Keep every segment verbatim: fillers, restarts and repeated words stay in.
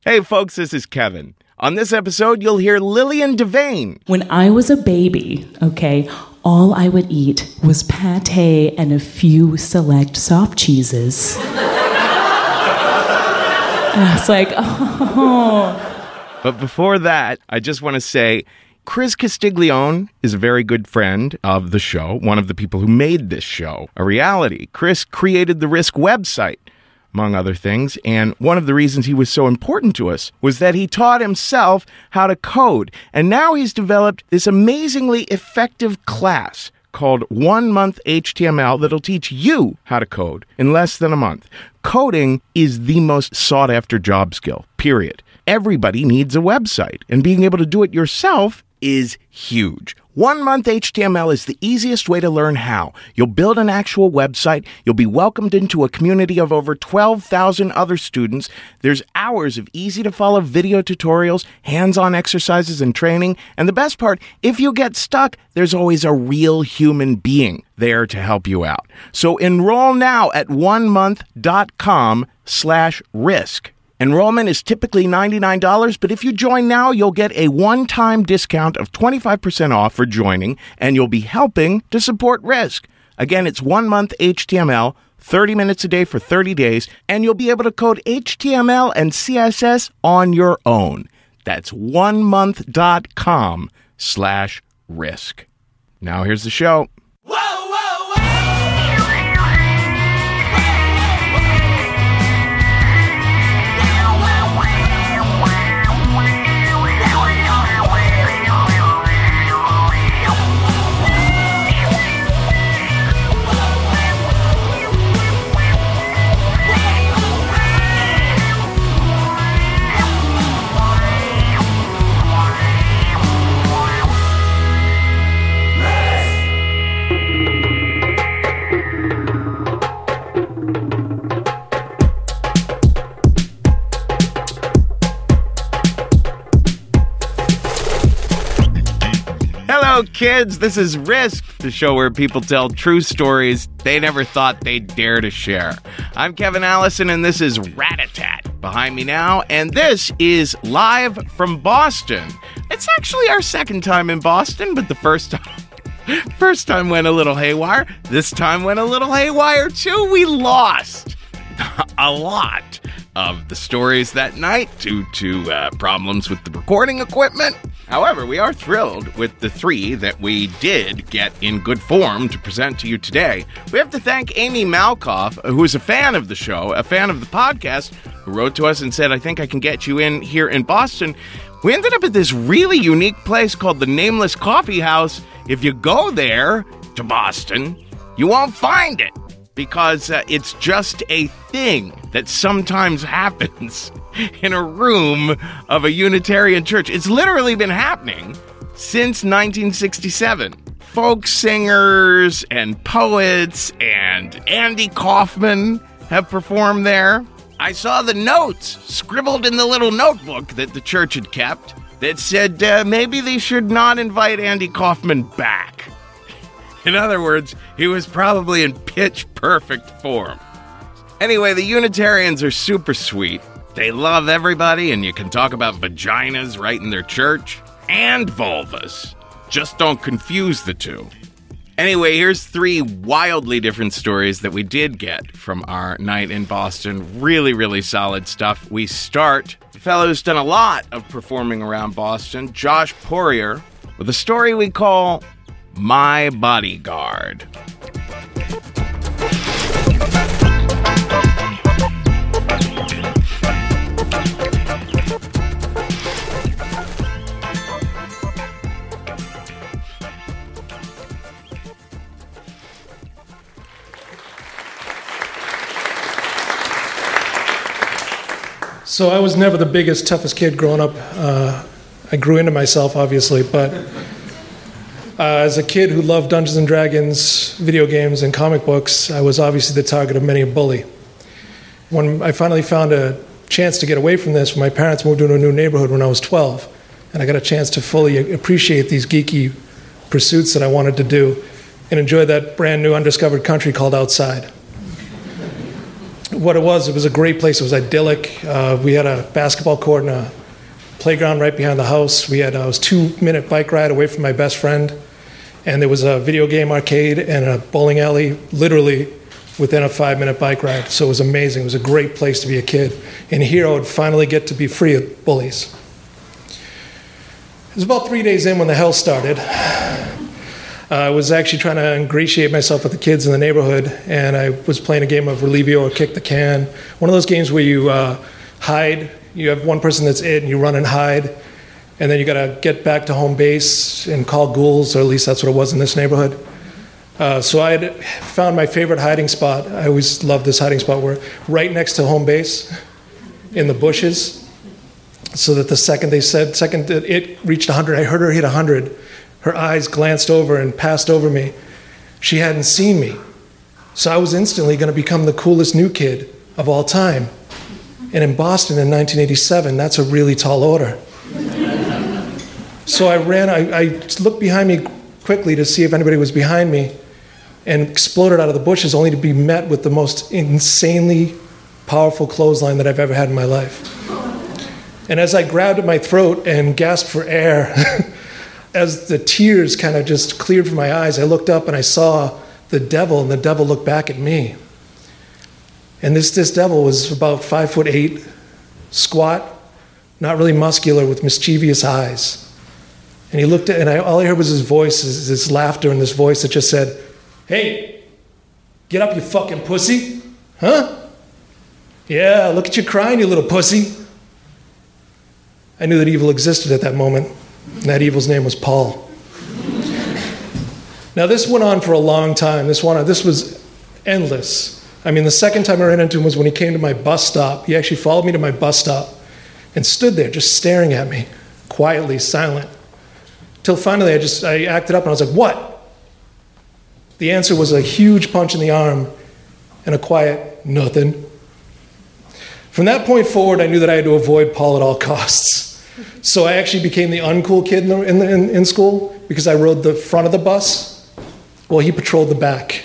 Hey folks, this is Kevin. On this episode, you'll hear Lillian Devane. When I was a baby, okay, all I would eat was pate and a few select soft cheeses. And I was like, oh. But before that, I just want to say, Chris Castiglione is a very good friend of the show, one of the people who made this show a reality. Chris created the Risk website, among other things, and one of the reasons he was so important to us was that he taught himself how to code, and now he's developed this amazingly effective class called One Month H T M L that'll teach you how to code in less than a month. Coding is the most sought-after job skill, period. Everybody needs a website, and being able to do it yourself is huge. One Month H T M L is the easiest way to learn how. You'll build an actual website. You'll be welcomed into a community of over twelve thousand other students. There's hours of easy-to-follow video tutorials, hands-on exercises and training. And the best part, if you get stuck, there's always a real human being there to help you out. So enroll now at onemonth.com slash risk. Enrollment is typically ninety-nine dollars, but if you join now, you'll get a one-time discount of twenty-five percent off for joining, and you'll be helping to support Risk. Again, it's one month H T M L, thirty minutes a day for thirty days, and you'll be able to code H T M L and C S S on your own. That's onemonth.com slash risk. Now here's the show. Hello, kids. This is Risk, the show where people tell true stories they never thought they'd dare to share. I'm Kevin Allison, and this is Rat-a-Tat behind me now, and this is live from Boston. It's actually our second time in Boston, but the first time, first time went a little haywire. This time went a little haywire, too. We lost a lot of the stories that night due to uh, problems with the recording equipment. However, we are thrilled with the three that we did get in good form to present to you today. We have to thank Amy Malkoff, who is a fan of the show, a fan of the podcast, who wrote to us and said, I think I can get you in here in Boston. We ended up at this really unique place called the Nameless Coffee House. If you go there to Boston, you won't find it because uh, it's just a thing that sometimes happens in a room of a Unitarian church. It's literally been happening since nineteen sixty-seven. Folk singers and poets and Andy Kaufman have performed there. I saw the notes scribbled in the little notebook that the church had kept that said uh, maybe they should not invite Andy Kaufman back. In other words, he was probably in pitch perfect form. Anyway, the Unitarians are super sweet. They love everybody, and you can talk about vaginas right in their church, and vulvas. Just don't confuse the two. Anyway, here's three wildly different stories that we did get from our night in Boston. Really, really solid stuff. We start, the fellow who's done a lot of performing around Boston, Josh Poirier, with a story we call My Bodyguard. So I was never the biggest, toughest kid growing up. Uh, I grew into myself, obviously, but uh, as a kid who loved Dungeons and Dragons, video games, and comic books, I was obviously the target of many a bully. When I finally found a chance to get away from this, my parents moved into a new neighborhood when I was twelve, and I got a chance to fully appreciate these geeky pursuits that I wanted to do and enjoy that brand new undiscovered country called outside. what it was, it was a great place. It was idyllic. Uh, we had a basketball court and a playground right behind the house. We had, uh, I was two-minute bike ride away from my best friend. And there was a video game arcade and a bowling alley, literally within a five-minute bike ride. So it was amazing. It was a great place to be a kid. And here I would finally get to be free of bullies. It was about three days in when the hell started. Uh, I was actually trying to ingratiate myself with the kids in the neighborhood, and I was playing a game of Relivio or Kick the Can. One of those games where you uh, hide. You have one person that's it, and you run and hide. And then you got to get back to home base and call ghouls, or at least that's what it was in this neighborhood. Uh, so I had found my favorite hiding spot. I always loved this hiding spot. Where right next to home base, in the bushes, so that the second they said, second that it reached one hundred, I heard her hit one hundred. Her eyes glanced over and passed over me. She hadn't seen me. So I was instantly going to become the coolest new kid of all time. And in Boston in nineteen eighty-seven, that's a really tall order. So I ran, I, I looked behind me quickly to see if anybody was behind me and exploded out of the bushes only to be met with the most insanely powerful clothesline that I've ever had in my life. And as I grabbed at my throat and gasped for air, as the tears kind of just cleared from my eyes, I looked up and I saw the devil, and the devil looked back at me. And this, this devil was about five foot eight, squat, not really muscular, with mischievous eyes. And he looked at, and I, all I heard was his voice, his, his laughter, and this voice that just said, "Hey, get up, you fucking pussy. Huh? Yeah, look at you crying, you little pussy." I knew that evil existed at that moment, and that evil's name was Paul. Now, this went on for a long time. This, one, this was endless. I mean, the second time I ran into him was when he came to my bus stop. He actually followed me to my bus stop and stood there just staring at me, quietly, silent. Till finally I just, I acted up and I was like, "What?" The answer was a huge punch in the arm and a quiet, "Nothing." From that point forward, I knew that I had to avoid Paul at all costs. So I actually became the uncool kid in, the, in, the, in, in school because I rode the front of the bus while he patrolled the back.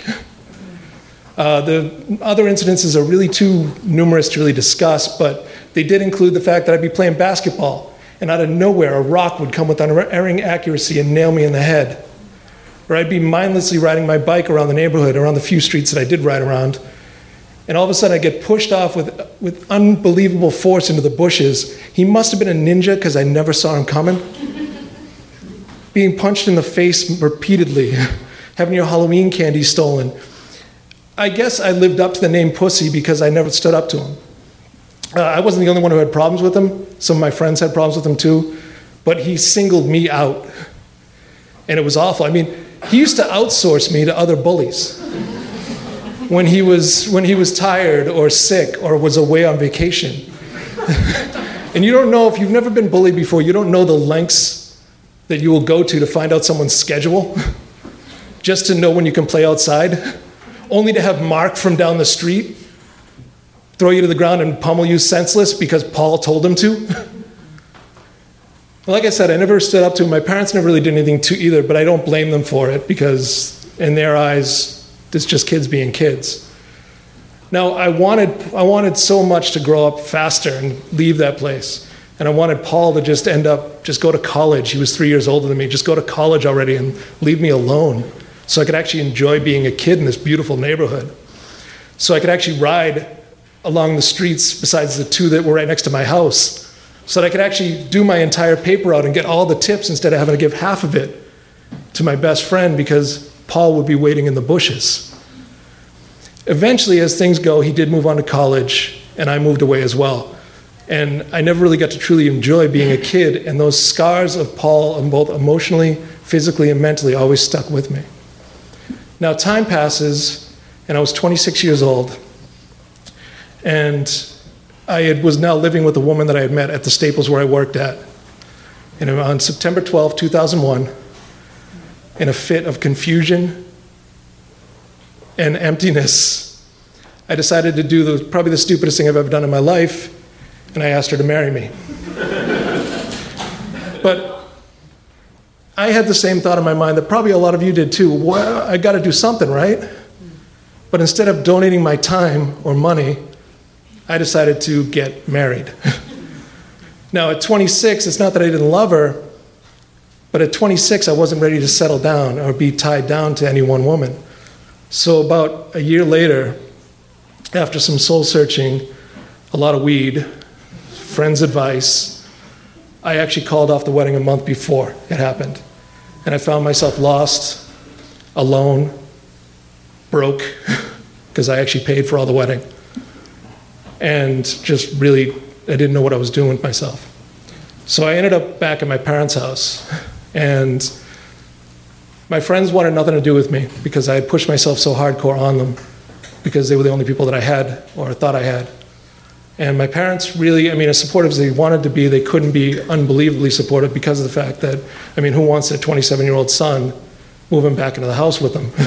Uh, the other incidences are really too numerous to really discuss, but they did include the fact that I'd be playing basketball, and out of nowhere, a rock would come with unerring accuracy and nail me in the head. Or I'd be mindlessly riding my bike around the neighborhood, around the few streets that I did ride around, and all of a sudden I'd get pushed off with, with unbelievable force into the bushes. He must have been a ninja because I never saw him coming. Being punched in the face repeatedly, having your Halloween candy stolen. I guess I lived up to the name Pussy because I never stood up to him. Uh, I wasn't the only one who had problems with him. Some of my friends had problems with him too. But he singled me out. And it was awful. I mean, he used to outsource me to other bullies. When he was, when he was tired or sick or was away on vacation. And you don't know, if you've never been bullied before, you don't know the lengths that you will go to to find out someone's schedule. Just to know when you can play outside. Only to have Mark from down the street throw you to the ground and pummel you senseless because Paul told him to. Like I said, I never stood up to him. My parents never really did anything to either, but I don't blame them for it because in their eyes, it's just kids being kids. Now, I wanted, I wanted so much to grow up faster and leave that place. And I wanted Paul to just end up, just go to college. He was three years older than me. Just go to college already and leave me alone so I could actually enjoy being a kid in this beautiful neighborhood. So I could actually ride along the streets besides the two that were right next to my house so that I could actually do my entire paper out and get all the tips instead of having to give half of it to my best friend because Paul would be waiting in the bushes. Eventually, as things go, he did move on to college, and I moved away as well. And I never really got to truly enjoy being a kid, and those scars of Paul, both emotionally, physically, and mentally, always stuck with me. Now, time passes, and I was twenty-six years old, and I had, was now living with a woman that I had met at the Staples where I worked at. And on September twelfth, two thousand one, in a fit of confusion and emptiness, I decided to do the, probably the stupidest thing I've ever done in my life, and I asked her to marry me. But I had the same thought in my mind that probably a lot of you did too. Well, I got to do something, right? But instead of donating my time or money, I decided to get married. Now, at twenty-six, it's not that I didn't love her, but at twenty-six, I wasn't ready to settle down or be tied down to any one woman. So about a year later, after some soul searching, a lot of weed, friends' advice, I actually called off the wedding a month before it happened. And I found myself lost, alone, broke, because I actually paid for all the wedding. And just really, I didn't know what I was doing with myself. So I ended up back at my parents' house. And my friends wanted nothing to do with me because I had pushed myself so hardcore on them because they were the only people that I had or thought I had. And my parents really, I mean, as supportive as they wanted to be, they couldn't be unbelievably supportive because of the fact that, I mean, who wants their twenty-seven-year-old son moving back into the house with them?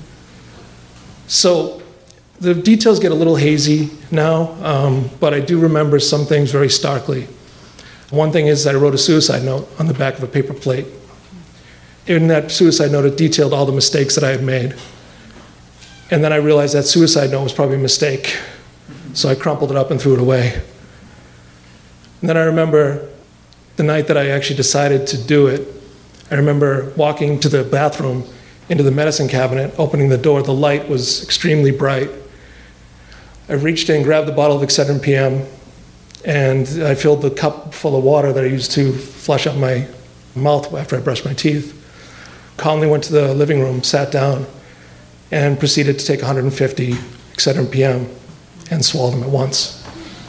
So the details get a little hazy now, um, but I do remember some things very starkly. One thing is that I wrote a suicide note on the back of a paper plate. In that suicide note, it detailed all the mistakes that I had made. And then I realized that suicide note was probably a mistake. So I crumpled it up and threw it away. And then I remember the night that I actually decided to do it, I remember walking to the bathroom, into the medicine cabinet, opening the door. The light was extremely bright. I reached in, grabbed the bottle of Excedrin P M, and I filled the cup full of water that I used to flush out my mouth after I brushed my teeth. Calmly went to the living room, sat down, and proceeded to take one hundred fifty Excedrin P M and swallow them at once.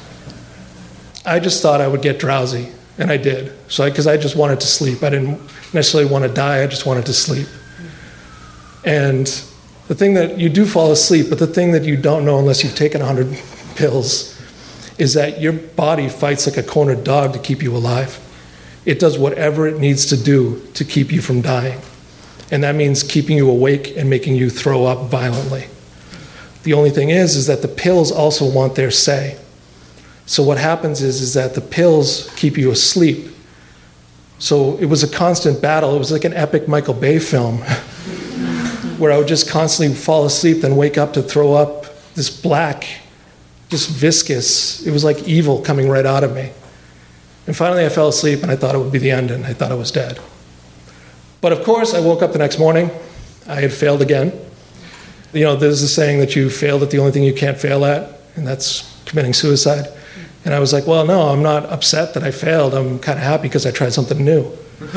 I just thought I would get drowsy, and I did. So, because I, I just wanted to sleep. I didn't necessarily want to die, I just wanted to sleep. And the thing that you do fall asleep, but the thing that you don't know unless you've taken one hundred pills is that your body fights like a cornered dog to keep you alive. It does whatever it needs to do to keep you from dying. And that means keeping you awake and making you throw up violently. The only thing is, is that the pills also want their say. So what happens is, is that the pills keep you asleep. So it was a constant battle. It was like an epic Michael Bay film where I would just constantly fall asleep, then wake up to throw up this black, just viscous. It was like evil coming right out of me. And finally I fell asleep and I thought it would be the end and I thought I was dead. But of course, I woke up the next morning. I had failed again. You know, there's a saying that you failed at the only thing you can't fail at, and that's committing suicide. And I was like, well, no, I'm not upset that I failed. I'm kind of happy because I tried something new.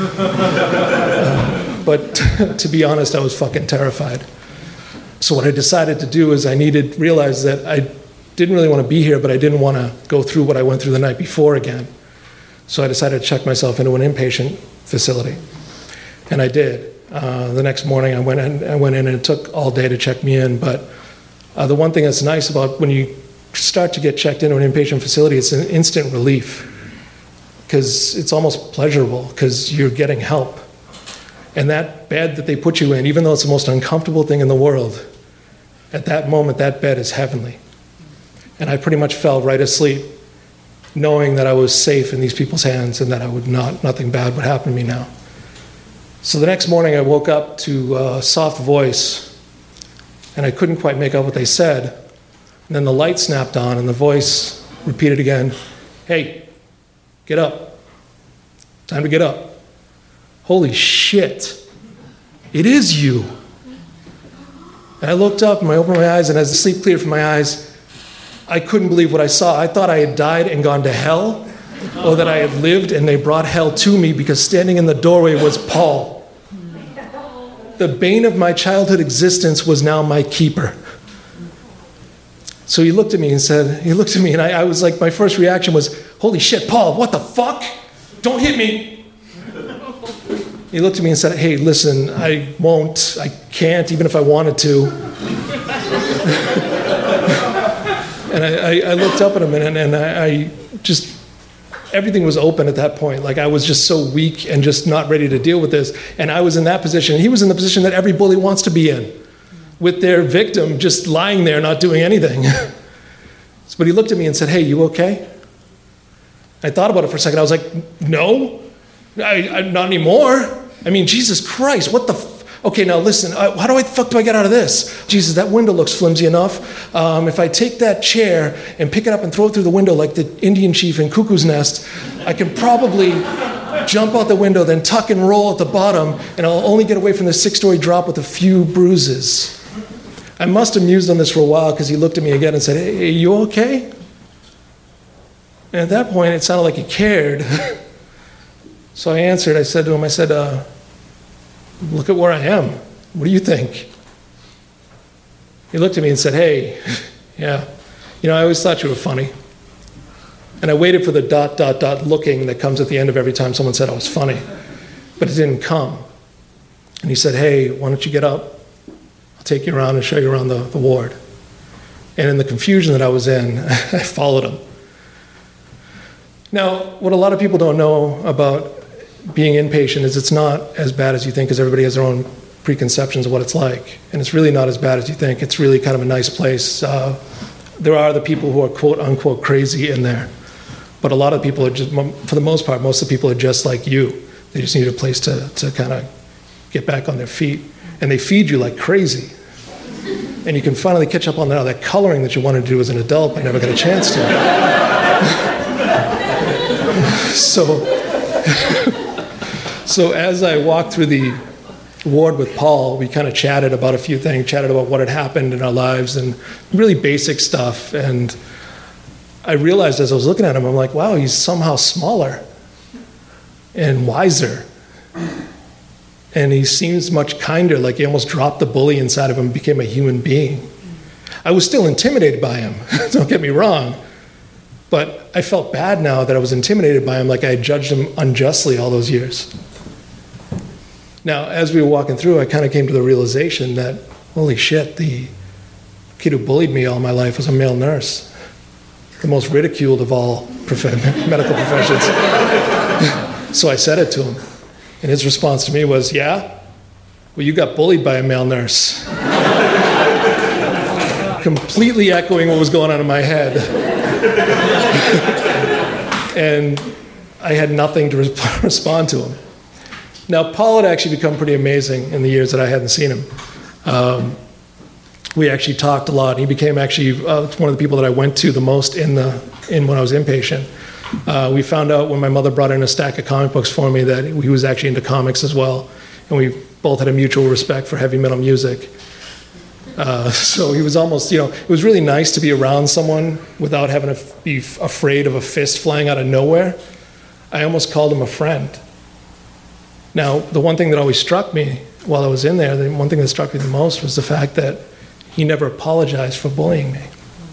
uh, but to be honest, I was fucking terrified. So what I decided to do is I needed, realized that I didn't really want to be here, but I didn't want to go through what I went through the night before again. So I decided to check myself into an inpatient facility. And I did. Uh, the next morning I went in, I went in and it took all day to check me in. But uh, the one thing that's nice about when you start to get checked into an inpatient facility, it's an instant relief. Because it's almost pleasurable because you're getting help. And that bed that they put you in, even though it's the most uncomfortable thing in the world, at that moment that bed is heavenly. And I pretty much fell right asleep, knowing that I was safe in these people's hands and that I would not, nothing bad would happen to me now. So the next morning I woke up to a soft voice, and I couldn't quite make out what they said. And then the light snapped on, and the voice repeated again, "Hey, get up. Time to get up." Holy shit, it is you. And I looked up and I opened my eyes, and as the sleep cleared from my eyes, I couldn't believe what I saw. I thought I had died and gone to hell, or that I had lived and they brought hell to me, because standing in the doorway was Paul. The bane of my childhood existence was now my keeper. So he looked at me and said, he looked at me and I, I was like, my first reaction was, holy shit, Paul, what the fuck? Don't hit me. He looked at me and said, hey, listen, I won't, I can't, even if I wanted to. And I, I, I looked up at him and, and I, I just, everything was open at that point. Like I was just so weak and just not ready to deal with this. And I was in that position. He was in the position that every bully wants to be in, with their victim just lying there not doing anything. But he looked at me and said, hey, you okay? I thought about it for a second. I was like, no, I, I, not anymore. I mean, Jesus Christ, what the, f- Okay, now listen, uh, how do I, the fuck do I get out of this? Jesus, that window looks flimsy enough. Um, if I take that chair and pick it up and throw it through the window like the Indian chief in Cuckoo's Nest, I can probably jump out the window, then tuck and roll at the bottom, and I'll only get away from the six-story drop with a few bruises. I must have mused on this for a while because he looked at me again and said, hey, are you okay? And at that point, it sounded like he cared. So I answered, I said to him, I said, uh, look at where I am. What do you think? He looked at me and said, hey, yeah, you know, I always thought you were funny. And I waited for the dot, dot, dot looking that comes at the end of every time someone said I was funny. But it didn't come. And he said, hey, why don't you get up? I'll take you around and show you around the, the ward. And in the confusion that I was in, I followed him. Now, what a lot of people don't know about being inpatient is it's not as bad as you think, because everybody has their own preconceptions of what it's like. And it's really not as bad as you think. It's really kind of a nice place. Uh, there are the people who are quote unquote crazy in there. But a lot of people are just, for the most part, most of the people are just like you. They just need a place to, to kind of get back on their feet. And they feed you like crazy. And you can finally catch up on that, that coloring that you wanted to do as an adult but never got a chance to. so, so as I walked through the ward with Paul, we kind of chatted about a few things, chatted about what had happened in our lives and really basic stuff. And I realized as I was looking at him, I'm like, wow, he's somehow smaller and wiser. And he seems much kinder, like he almost dropped the bully inside of him and became a human being. I was still intimidated by him, don't get me wrong. But I felt bad now that I was intimidated by him, like I had judged him unjustly all those years. Now, as we were walking through, I kind of came to the realization that, holy shit, the kid who bullied me all my life was a male nurse. The most ridiculed of all prof- medical professions. So I said it to him. And his response to me was, yeah? Well, you got bullied by a male nurse. Completely echoing what was going on in my head. And I had nothing to re- respond to him. Now, Paul had actually become pretty amazing in the years that I hadn't seen him. Um, we actually talked a lot. He became actually uh, one of the people that I went to the most in the in when I was inpatient. Uh, we found out when my mother brought in a stack of comic books for me that he was actually into comics as well. And we both had a mutual respect for heavy metal music. Uh, so he was almost, you know, it was really nice to be around someone without having to f- be f- afraid of a fist flying out of nowhere. I almost called him a friend. Now, the one thing that always struck me while I was in there, the one thing that struck me the most was the fact that he never apologized for bullying me.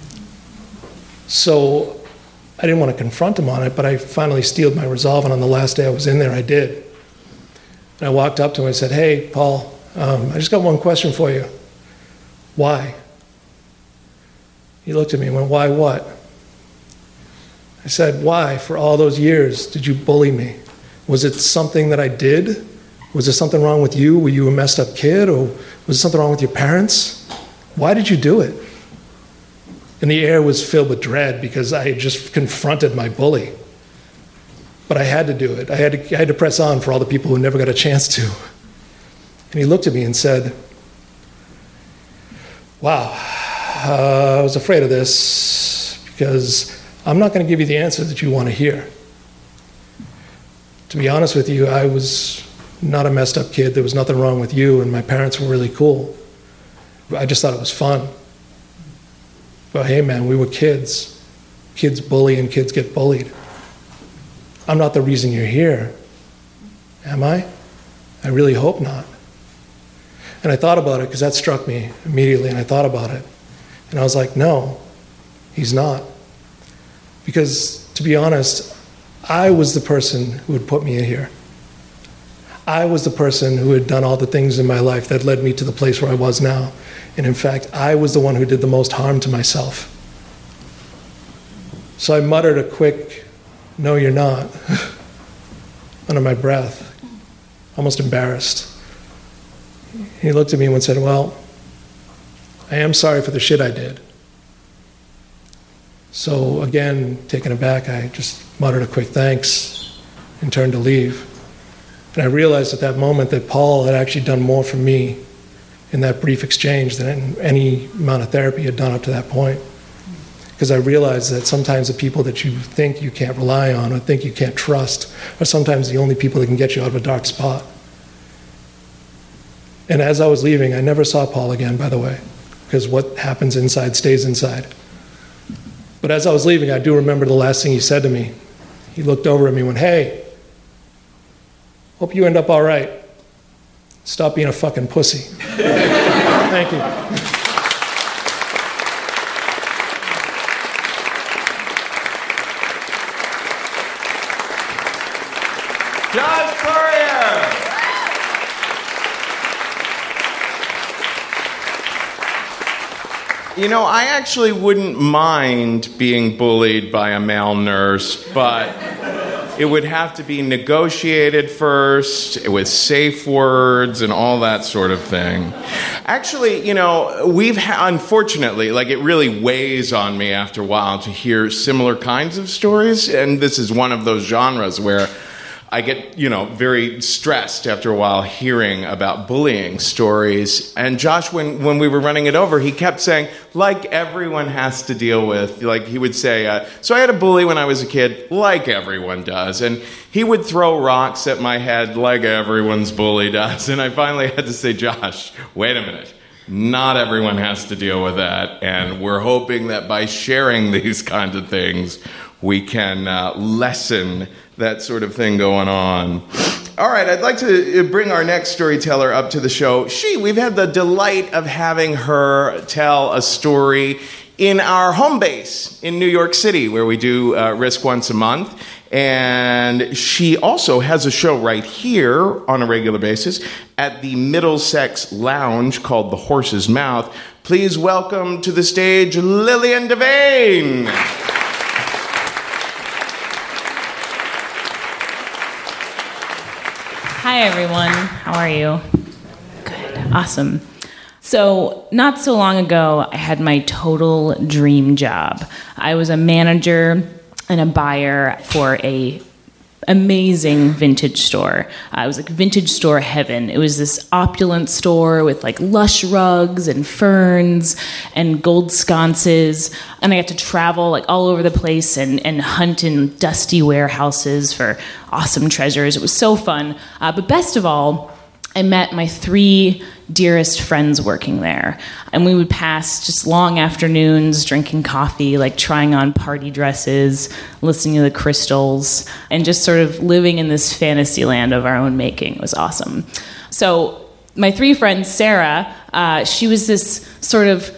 So I didn't want to confront him on it, but I finally steeled my resolve, and on the last day I was in there, I did. And I walked up to him and I said, hey, Paul, um, I just got one question for you. Why? He looked at me and went, why what? I said, why, for all those years, did you bully me? Was it something that I did? Was there something wrong with you? Were you a messed up kid? Or was there something wrong with your parents? Why did you do it? And the air was filled with dread because I had just confronted my bully. But I had to do it. I had to, I had to press on for all the people who never got a chance to. And he looked at me and said, wow, uh, I was afraid of this because I'm not going to give you the answer that you want to hear. To be honest with you, I was not a messed up kid. There was nothing wrong with you, and my parents were really cool. I just thought it was fun. But hey, man, we were kids. Kids bully and kids get bullied. I'm not the reason you're here, am I? I really hope not. And I thought about it because that struck me immediately, and I thought about it. And I was like, no, he's not. Because, to be honest, I was the person who had put me in here. I was the person who had done all the things in my life that led me to the place where I was now. And in fact, I was the one who did the most harm to myself. So I muttered a quick, no, you're not, under my breath, almost embarrassed. He looked at me and said, well, I am sorry for the shit I did. So again, taken aback, I just muttered a quick thanks and turned to leave. And I realized at that moment that Paul had actually done more for me in that brief exchange than any amount of therapy had done up to that point. Because I realized that sometimes the people that you think you can't rely on or think you can't trust are sometimes the only people that can get you out of a dark spot. And as I was leaving, I never saw Paul again, by the way, because what happens inside stays inside. But as I was leaving, I do remember the last thing he said to me. He looked over at me and went, "Hey, hope you end up all right. Stop being a fucking pussy." Thank you. Josh Courier! You know, I actually wouldn't mind being bullied by a male nurse, but it would have to be negotiated first with safe words and all that sort of thing. Actually, you know, we've ha- unfortunately, like, it really weighs on me after a while to hear similar kinds of stories, and this is one of those genres where I get, you know, very stressed after a while hearing about bullying stories. And Josh, when, when we were running it over, he kept saying, like everyone has to deal with. Like, he would say, uh, so I had a bully when I was a kid, like everyone does. And he would throw rocks at my head like everyone's bully does. And I finally had to say, Josh, wait a minute. Not everyone has to deal with that. And we're hoping that by sharing these kinds of things, we can uh, lessen that sort of thing going on. All right, I'd like to bring our next storyteller up to the show. She, we've had the delight of having her tell a story in our home base in New York City, where we do uh, Risk once a month. And she also has a show right here on a regular basis at the Middlesex Lounge called The Horse's Mouth. Please welcome to the stage Lillian Devane. Hi, everyone. How are you? Good. Awesome. So, not so long ago, I had my total dream job. I was a manager and a buyer for a amazing vintage store. Uh, it was like vintage store heaven. It was this opulent store with like lush rugs and ferns and gold sconces. And I got to travel like all over the place and, and hunt in dusty warehouses for awesome treasures. It was so fun. Uh, but best of all, I met my three dearest friends working there. And we would pass just long afternoons drinking coffee, like trying on party dresses, listening to the Crystals, and just sort of living in this fantasy land of our own making. It was awesome. So my three friends, Sarah, uh, she was this sort of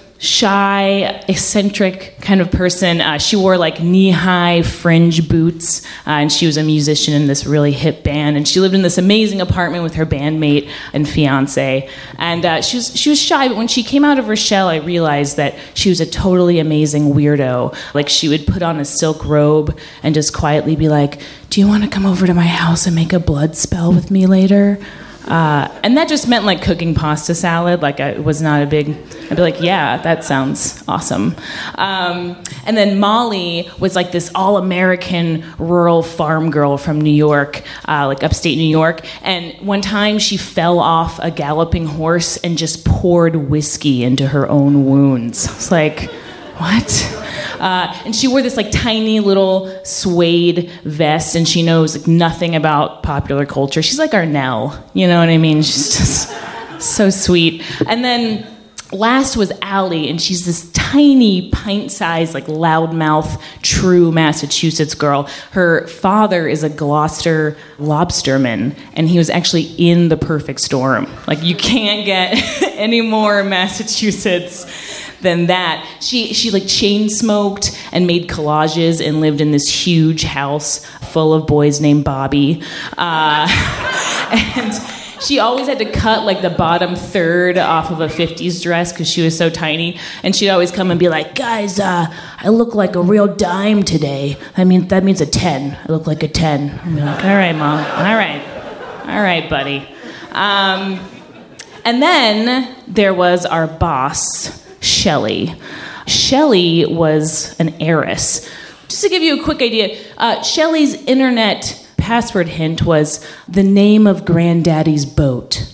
shy, eccentric kind of person. Uh, she wore like knee-high fringe boots, uh, and she was a musician in this really hip band. And she lived in this amazing apartment with her bandmate and fiance. And uh, she was she was shy, but when she came out of her shell, I realized that she was a totally amazing weirdo. Like, she would put on a silk robe and just quietly be like, "Do you want to come over to my house and make a blood spell with me later?" Uh, and that just meant like cooking pasta salad. Like, I was not a big, I'd be like, yeah, that sounds awesome. Um, and then Molly was like this all-American rural farm girl from New York, uh, like upstate New York. And one time she fell off a galloping horse and just poured whiskey into her own wounds. It's like, what? Uh, and she wore this like tiny little suede vest, and she knows like nothing about popular culture. She's like our Nell, you know what I mean? She's just so sweet. And then last was Allie, and she's this tiny, pint-sized, like loudmouth, true Massachusetts girl. Her father is a Gloucester lobsterman, and he was actually in The Perfect Storm. Like, you can't get any more Massachusetts than that. She she like chain smoked and made collages and lived in this huge house full of boys named Bobby. Uh, and she always had to cut like the bottom third off of a fifties dress because she was so tiny. And she'd always come and be like, "Guys, uh, I look like a real dime today. I mean, that means a ten. I look like a ten." I'm like, "All right, Mom. All right. All right, buddy." Um, and then there was our boss, Shelley. Shelley was an heiress. Just to give you a quick idea, uh, Shelley's internet password hint was the name of Granddaddy's boat.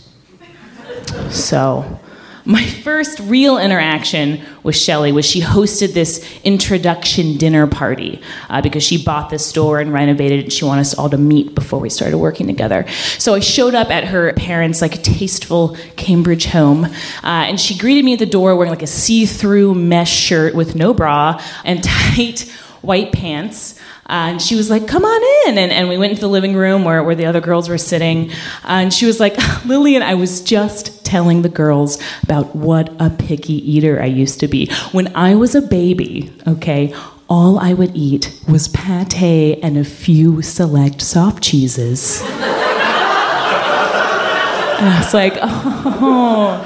So my first real interaction with Shelley was she hosted this introduction dinner party uh, because she bought this store and renovated it, and she wanted us all to meet before we started working together. So I showed up at her parents' like tasteful Cambridge home, uh, and she greeted me at the door wearing like a see-through mesh shirt with no bra and tight white pants. Uh, and she was like, come on in. And, and we went into the living room where, where the other girls were sitting. Uh, and she was like, Lillian, I was just telling the girls about what a picky eater I used to be. When I was a baby, okay, all I would eat was pate and a few select soft cheeses. And I was like, oh,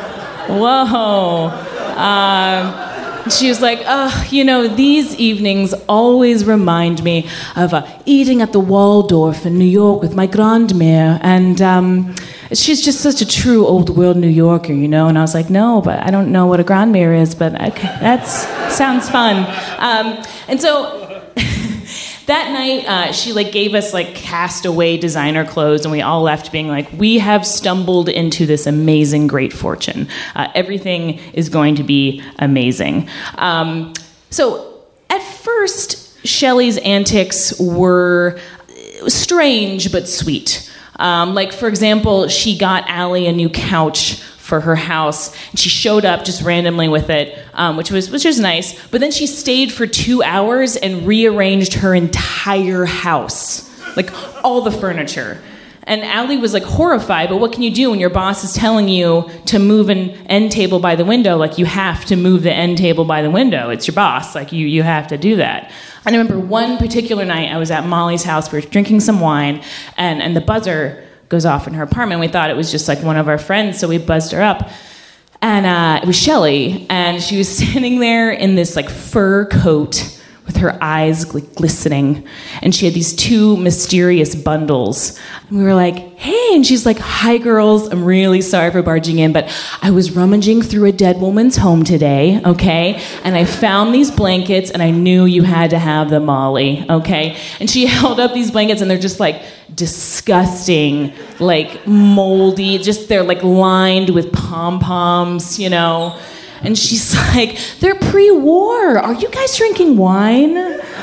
whoa. Um, She was like, oh, you know, these evenings always remind me of uh, eating at the Waldorf in New York with my grandmère. And um, she's just such a true old world New Yorker, you know? And I was like, no, but I don't know what a grandmère is, but okay, that sounds fun. Um, and so that night, uh, she like gave us like castaway designer clothes, and we all left being like, we have stumbled into this amazing great fortune. Uh, everything is going to be amazing. Um, so at first, Shelley's antics were strange but sweet. Um, like, for example, she got Allie a new couch for her house, and she showed up just randomly with it, um, which was which was nice. But then she stayed for two hours and rearranged her entire house, like all the furniture. And Allie was like horrified, but what can you do when your boss is telling you to move an end table by the window? Like, you have to move the end table by the window. It's your boss. Like, you you have to do that. I remember one particular night I was at Molly's house. We were drinking some wine, and, and the buzzer goes off in her apartment. We thought it was just like one of our friends, so we buzzed her up. And uh, it was Shelley, and she was standing there in this like fur coat with her eyes like glistening, and she had these two mysterious bundles. And we were like, hey, and she's like, hi girls, I'm really sorry for barging in, but I was rummaging through a dead woman's home today, okay, and I found these blankets, and I knew you had to have them, Molly, okay? And she held up these blankets, and they're just like disgusting, like moldy, just they're like lined with pom-poms, you know. And she's like, they're pre-war. Are you guys drinking wine?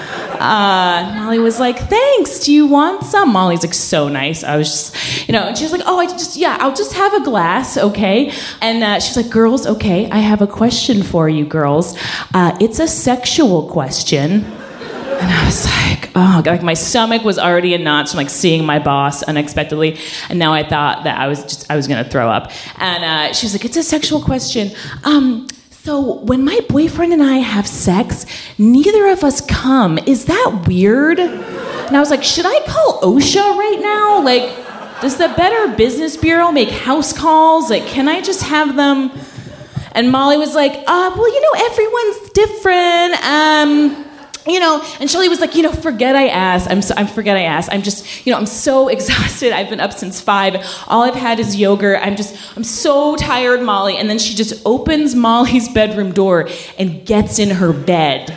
Uh, Molly was like, thanks. Do you want some? Molly's like, so nice. I was just, you know, and she was like, oh, I just, yeah, I'll just have a glass, okay? And uh, she's like, girls, okay, I have a question for you, girls. Uh, it's a sexual question. And I was like, oh, like my stomach was already in knots from like seeing my boss unexpectedly, and now I thought that I was just I was gonna throw up. And uh, she was like, it's a sexual question. Um, so when my boyfriend and I have sex, neither of us come. Is that weird? And I was like, should I call OSHA right now? Like, does the Better Business Bureau make house calls? Like, can I just have them? And Molly was like, uh, well, you know, everyone's different. Um. You know, and Shelley was like, you know, forget I asked. I'm so, I forget I asked. I'm just, you know, I'm so exhausted. I've been up since five. All I've had is yogurt. I'm just, I'm so tired, Molly. And then she just opens Molly's bedroom door and gets in her bed.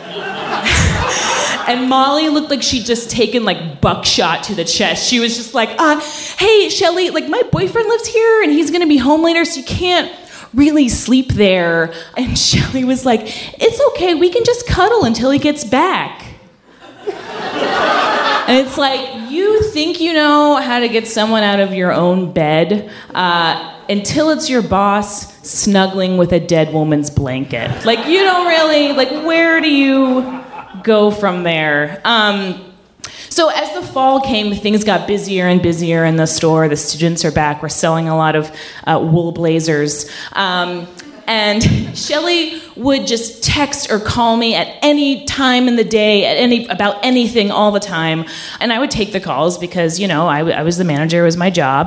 And Molly looked like she'd just taken like buckshot to the chest. She was just like, uh, hey, Shelley, like my boyfriend lives here and he's going to be home later, so you can't really sleep there. And Shelley was like, it's okay, we can just cuddle until he gets back. And it's like, you think you know how to get someone out of your own bed uh, until it's your boss snuggling with a dead woman's blanket. Like, you don't really, like, where do you go from there? Um, So as the fall came, things got busier and busier in the store. The students are back. We're selling a lot of uh, wool blazers. Um, and Shelley would just text or call me at any time in the day, at any about anything all the time. And I would take the calls because, you know, I, I was the manager. It was my job.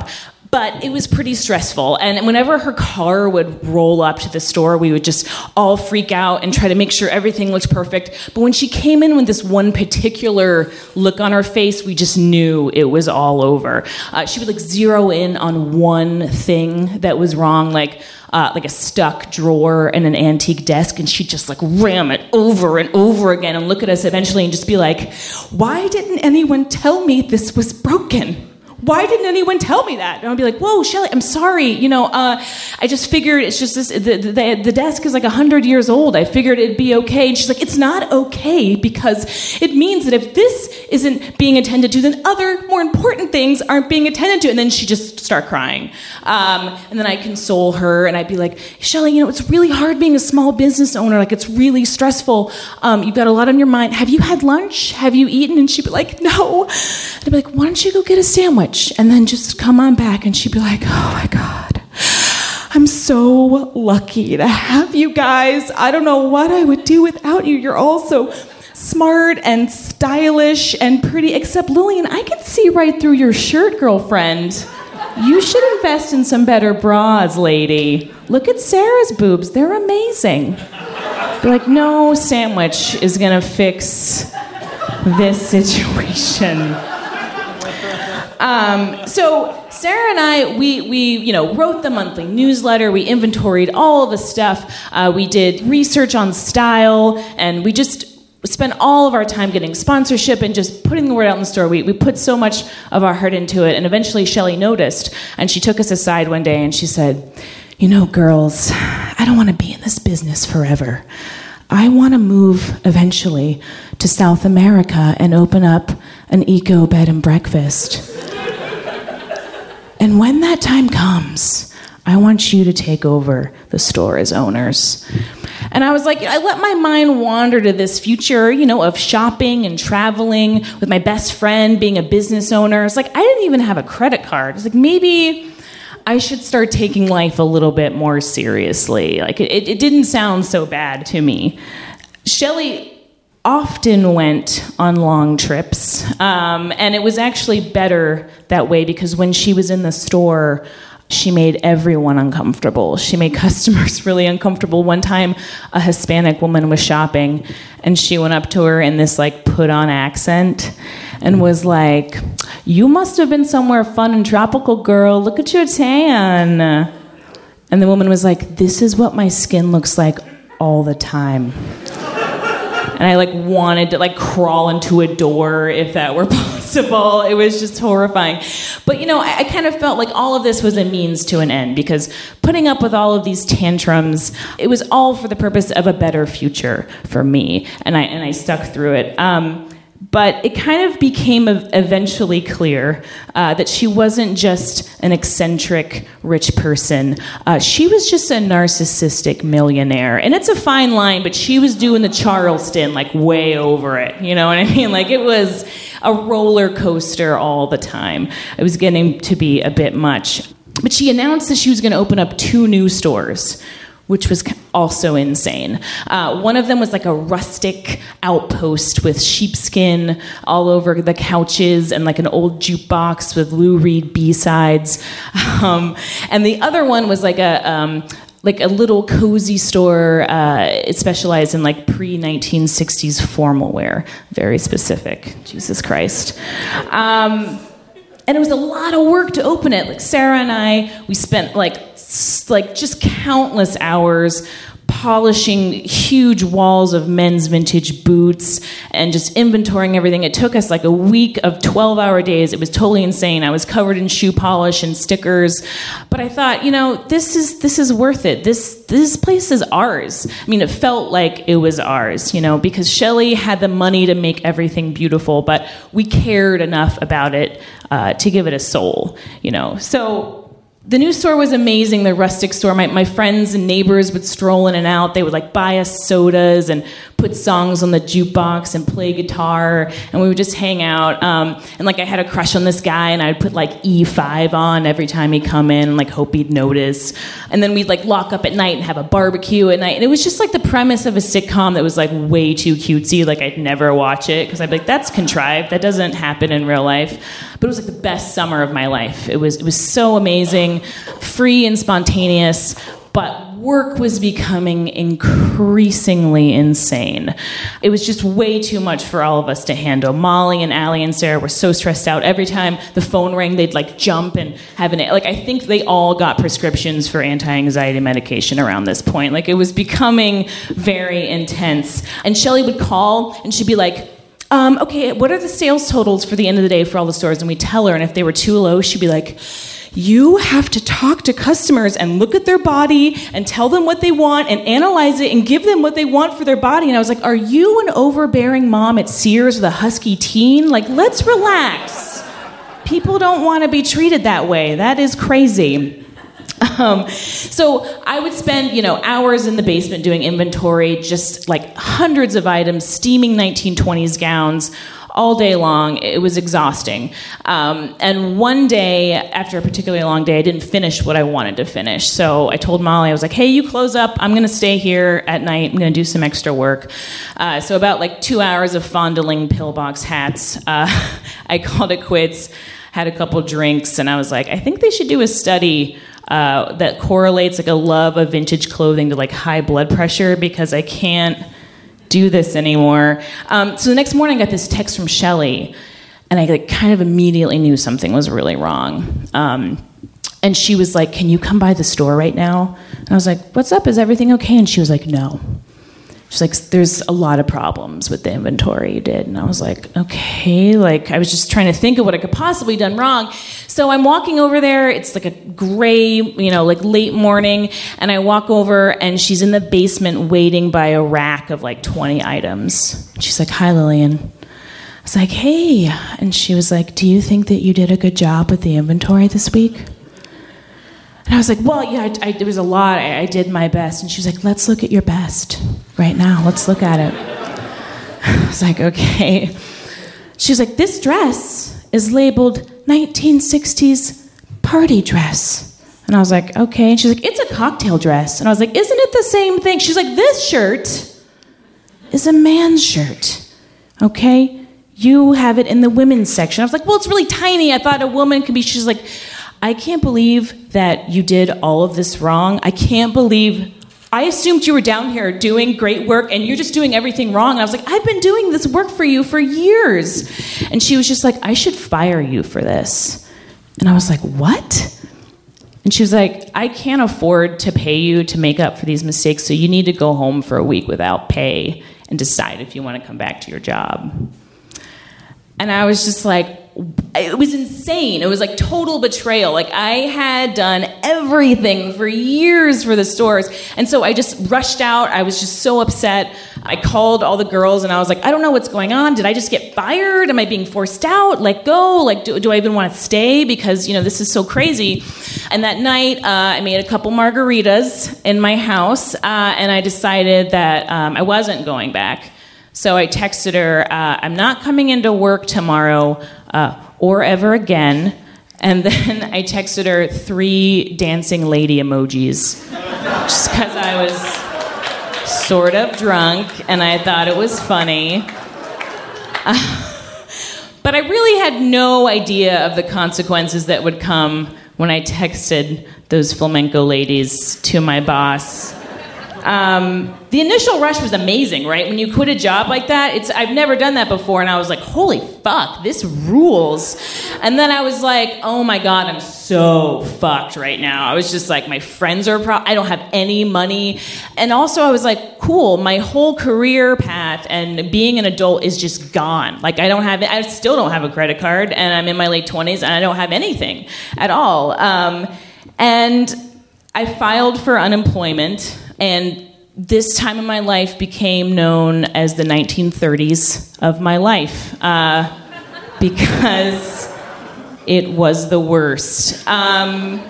But it was pretty stressful. And whenever her car would roll up to the store, we would just all freak out and try to make sure everything looked perfect. But when she came in with this one particular look on her face, we just knew it was all over. Uh, she would like zero in on one thing that was wrong, like uh, like a stuck drawer and an antique desk, and she'd just like ram it over and over again and look at us eventually and just be like, why didn't anyone tell me this was broken? Why didn't anyone tell me that? And I'd be like, whoa, Shelly, I'm sorry. You know, uh, I just figured it's just this, the, the, the desk is like one hundred years old. I figured it'd be okay. And she's like, it's not okay because it means that if this isn't being attended to, then other more important things aren't being attended to. And then she just start crying. Um, and then I console her and I'd be like, Shelly, you know, it's really hard being a small business owner. Like, it's really stressful. Um, you've got a lot on your mind. Have you had lunch? Have you eaten? And she'd be like, no. And I'd be like, why don't you go get a sandwich? And then just come on back. And she'd be like, oh my God, I'm so lucky to have you guys. I don't know what I would do without you. You're all so smart and stylish and pretty, except Lillian, I can see right through your shirt, girlfriend. You should invest in some better bras, lady. Look at Sarah's boobs. They're amazing. Be like, no sandwich is gonna fix this situation. Um, so Sarah and I, we, we, you know, wrote the monthly newsletter. We inventoried all of the stuff. Uh, we did research on style, and we just spent all of our time getting sponsorship and just putting the word out in the store. We, we put so much of our heart into it, and eventually Shelly noticed, and she took us aside one day, and she said, you know, girls, I don't want to be in this business forever. I want to move eventually to South America and open up an eco bed and breakfast. And when that time comes, I want you to take over the store as owners. And I was like, I let my mind wander to this future, you know, of shopping and traveling with my best friend, being a business owner. It's like, I didn't even have a credit card. It's like, maybe I should start taking life a little bit more seriously. Like, it, it didn't sound so bad to me. Shelly often went on long trips, um, and it was actually better that way because when she was in the store, she made everyone uncomfortable. She made customers really uncomfortable. One time, a Hispanic woman was shopping, and she went up to her in this like put-on accent and was like, you must have been somewhere fun and tropical, girl. Look at your tan. And the woman was like, this is what my skin looks like all the time. And I like wanted to like crawl into a door if that were possible. It was just horrifying. But you know, I, I kind of felt like all of this was a means to an end because putting up with all of these tantrums, it was all for the purpose of a better future for me. And I and I stuck through it. Um, But it kind of became eventually clear uh, that she wasn't just an eccentric rich person. Uh, she was just a narcissistic millionaire. And it's a fine line, but she was doing the Charleston, like, way over it. You know what I mean? Like, it was a roller coaster all the time. It was getting to be a bit much. But she announced that she was going to open up two new stores, which was also insane. Uh, one of them was like a rustic outpost with sheepskin all over the couches and like an old jukebox with Lou Reed B-sides. Um, and the other one was like a um, like a little cozy store. Uh, it specialized in like pre-nineteen sixties formal wear. Very specific. Jesus Christ. Um, and it was a lot of work to open it. Like Sarah and I, we spent like like just countless hours polishing huge walls of men's vintage boots and just inventorying everything. It took us like a week of twelve-hour days. It was totally insane. I was covered in shoe polish and stickers. But I thought, you know, this is this is worth it. This this place is ours. I mean, it felt like it was ours, you know, because Shelly had the money to make everything beautiful, but we cared enough about it uh, to give it a soul, you know. So the new store was amazing, the rustic store. My, my friends and neighbors would stroll in and out. They would like buy us sodas and put songs on the jukebox and play guitar, and we would just hang out. Um, and like I had a crush on this guy, and I'd put like E five on every time he'd come in and like hope he'd notice. And then we'd like lock up at night and have a barbecue at night. And it was just like the premise of a sitcom that was like way too cutesy. Like I'd never watch it because I'd be like, that's contrived. That doesn't happen in real life. but it was like the best summer of my life. It was it was so amazing, free and spontaneous, but work was becoming increasingly insane. It was just way too much for all of us to handle. Molly and Allie and Sarah were so stressed out. Every time the phone rang, they'd like jump and have an, like I think they all got prescriptions for anti-anxiety medication around this point. Like it was becoming very intense. And Shelly would call and she'd be like, um, okay, what are the sales totals for the end of the day for all the stores? And we'd tell her, and if they were too low, she'd be like, you have to talk to customers and look at their body and tell them what they want and analyze it and give them what they want for their body. And I was like, are you an overbearing mom at Sears with a husky teen? Like, let's relax. People don't want to be treated that way. That is crazy. Um, so I would spend, you know, hours in the basement doing inventory, just like hundreds of items, steaming nineteen twenties gowns, all day long. It was exhausting. Um, and one day, after a particularly long day, I didn't finish what I wanted to finish. So I told Molly, I was like, hey, you close up. I'm going to stay here at night. I'm going to do some extra work. Uh, so about like two hours of fondling pillbox hats. Uh, I called it quits, had a couple drinks, and I was like, I think they should do a study uh, that correlates like a love of vintage clothing to like high blood pressure, because I can't do this anymore. Um, so the next morning I got this text from Shelly, and I like kind of immediately knew something was really wrong. Um, and she was like, can you come by the store right now? And I was like, what's up? Is everything okay? And she was like, no. She's like, there's a lot of problems with the inventory you did. And I was like, okay. Like, I was just trying to think of what I could possibly done wrong. So I'm walking over there. It's like a gray, you know, like late morning. And I walk over, and she's in the basement waiting by a rack of like twenty items. She's like, hi, Lillian. I was like, hey. And she was like, do you think that you did a good job with the inventory this week? And I was like, well, yeah, I, I, there was a lot. I, I did my best. And she was like, let's look at your best right now. Let's look at it. I was like, okay. She was like, this dress is labeled nineteen sixties party dress. And I was like, okay. And she's like, it's a cocktail dress. And I was like, isn't it the same thing? She's like, this shirt is a man's shirt, okay? You have it in the women's section. I was like, well, it's really tiny. I thought a woman could be. She's like, I can't believe that you did all of this wrong. I can't believe, I assumed you were down here doing great work and you're just doing everything wrong. And I was like, I've been doing this work for you for years. And she was just like, I should fire you for this. And I was like, what? And she was like, I can't afford to pay you to make up for these mistakes, so you need to go home for a week without pay and decide if you want to come back to your job. And I was just like, it was insane. It was like total betrayal. Like, I had done everything for years for the stores. And so I just rushed out. I was just so upset. I called all the girls and I was like, I don't know what's going on. Did I just get fired? Am I being forced out? Let go? Like, do, do I even want to stay? Because, you know, this is so crazy. And that night, uh, I made a couple margaritas in my house. Uh, and I decided that um, I wasn't going back. So I texted her, uh, I'm not coming into work tomorrow uh, or ever again. And then I texted her three dancing lady emojis just because I was sort of drunk and I thought it was funny. Uh, but I really had no idea of the consequences that would come when I texted those flamenco ladies to my boss. Um, the initial rush was amazing, right? When you quit a job like that, it's I've never done that before, and I was like, holy fuck, this rules. And then I was like, oh my God, I'm so fucked right now. I was just like, my friends are pro- I don't have any money. And also I was like, cool, my whole career path and being an adult is just gone. Like, I don't have, I still don't have a credit card, and I'm in my late twenties, and I don't have anything at all. Um, and I filed for unemployment. And this time in my life became known as the nineteen thirties of my life uh, because it was the worst. Um,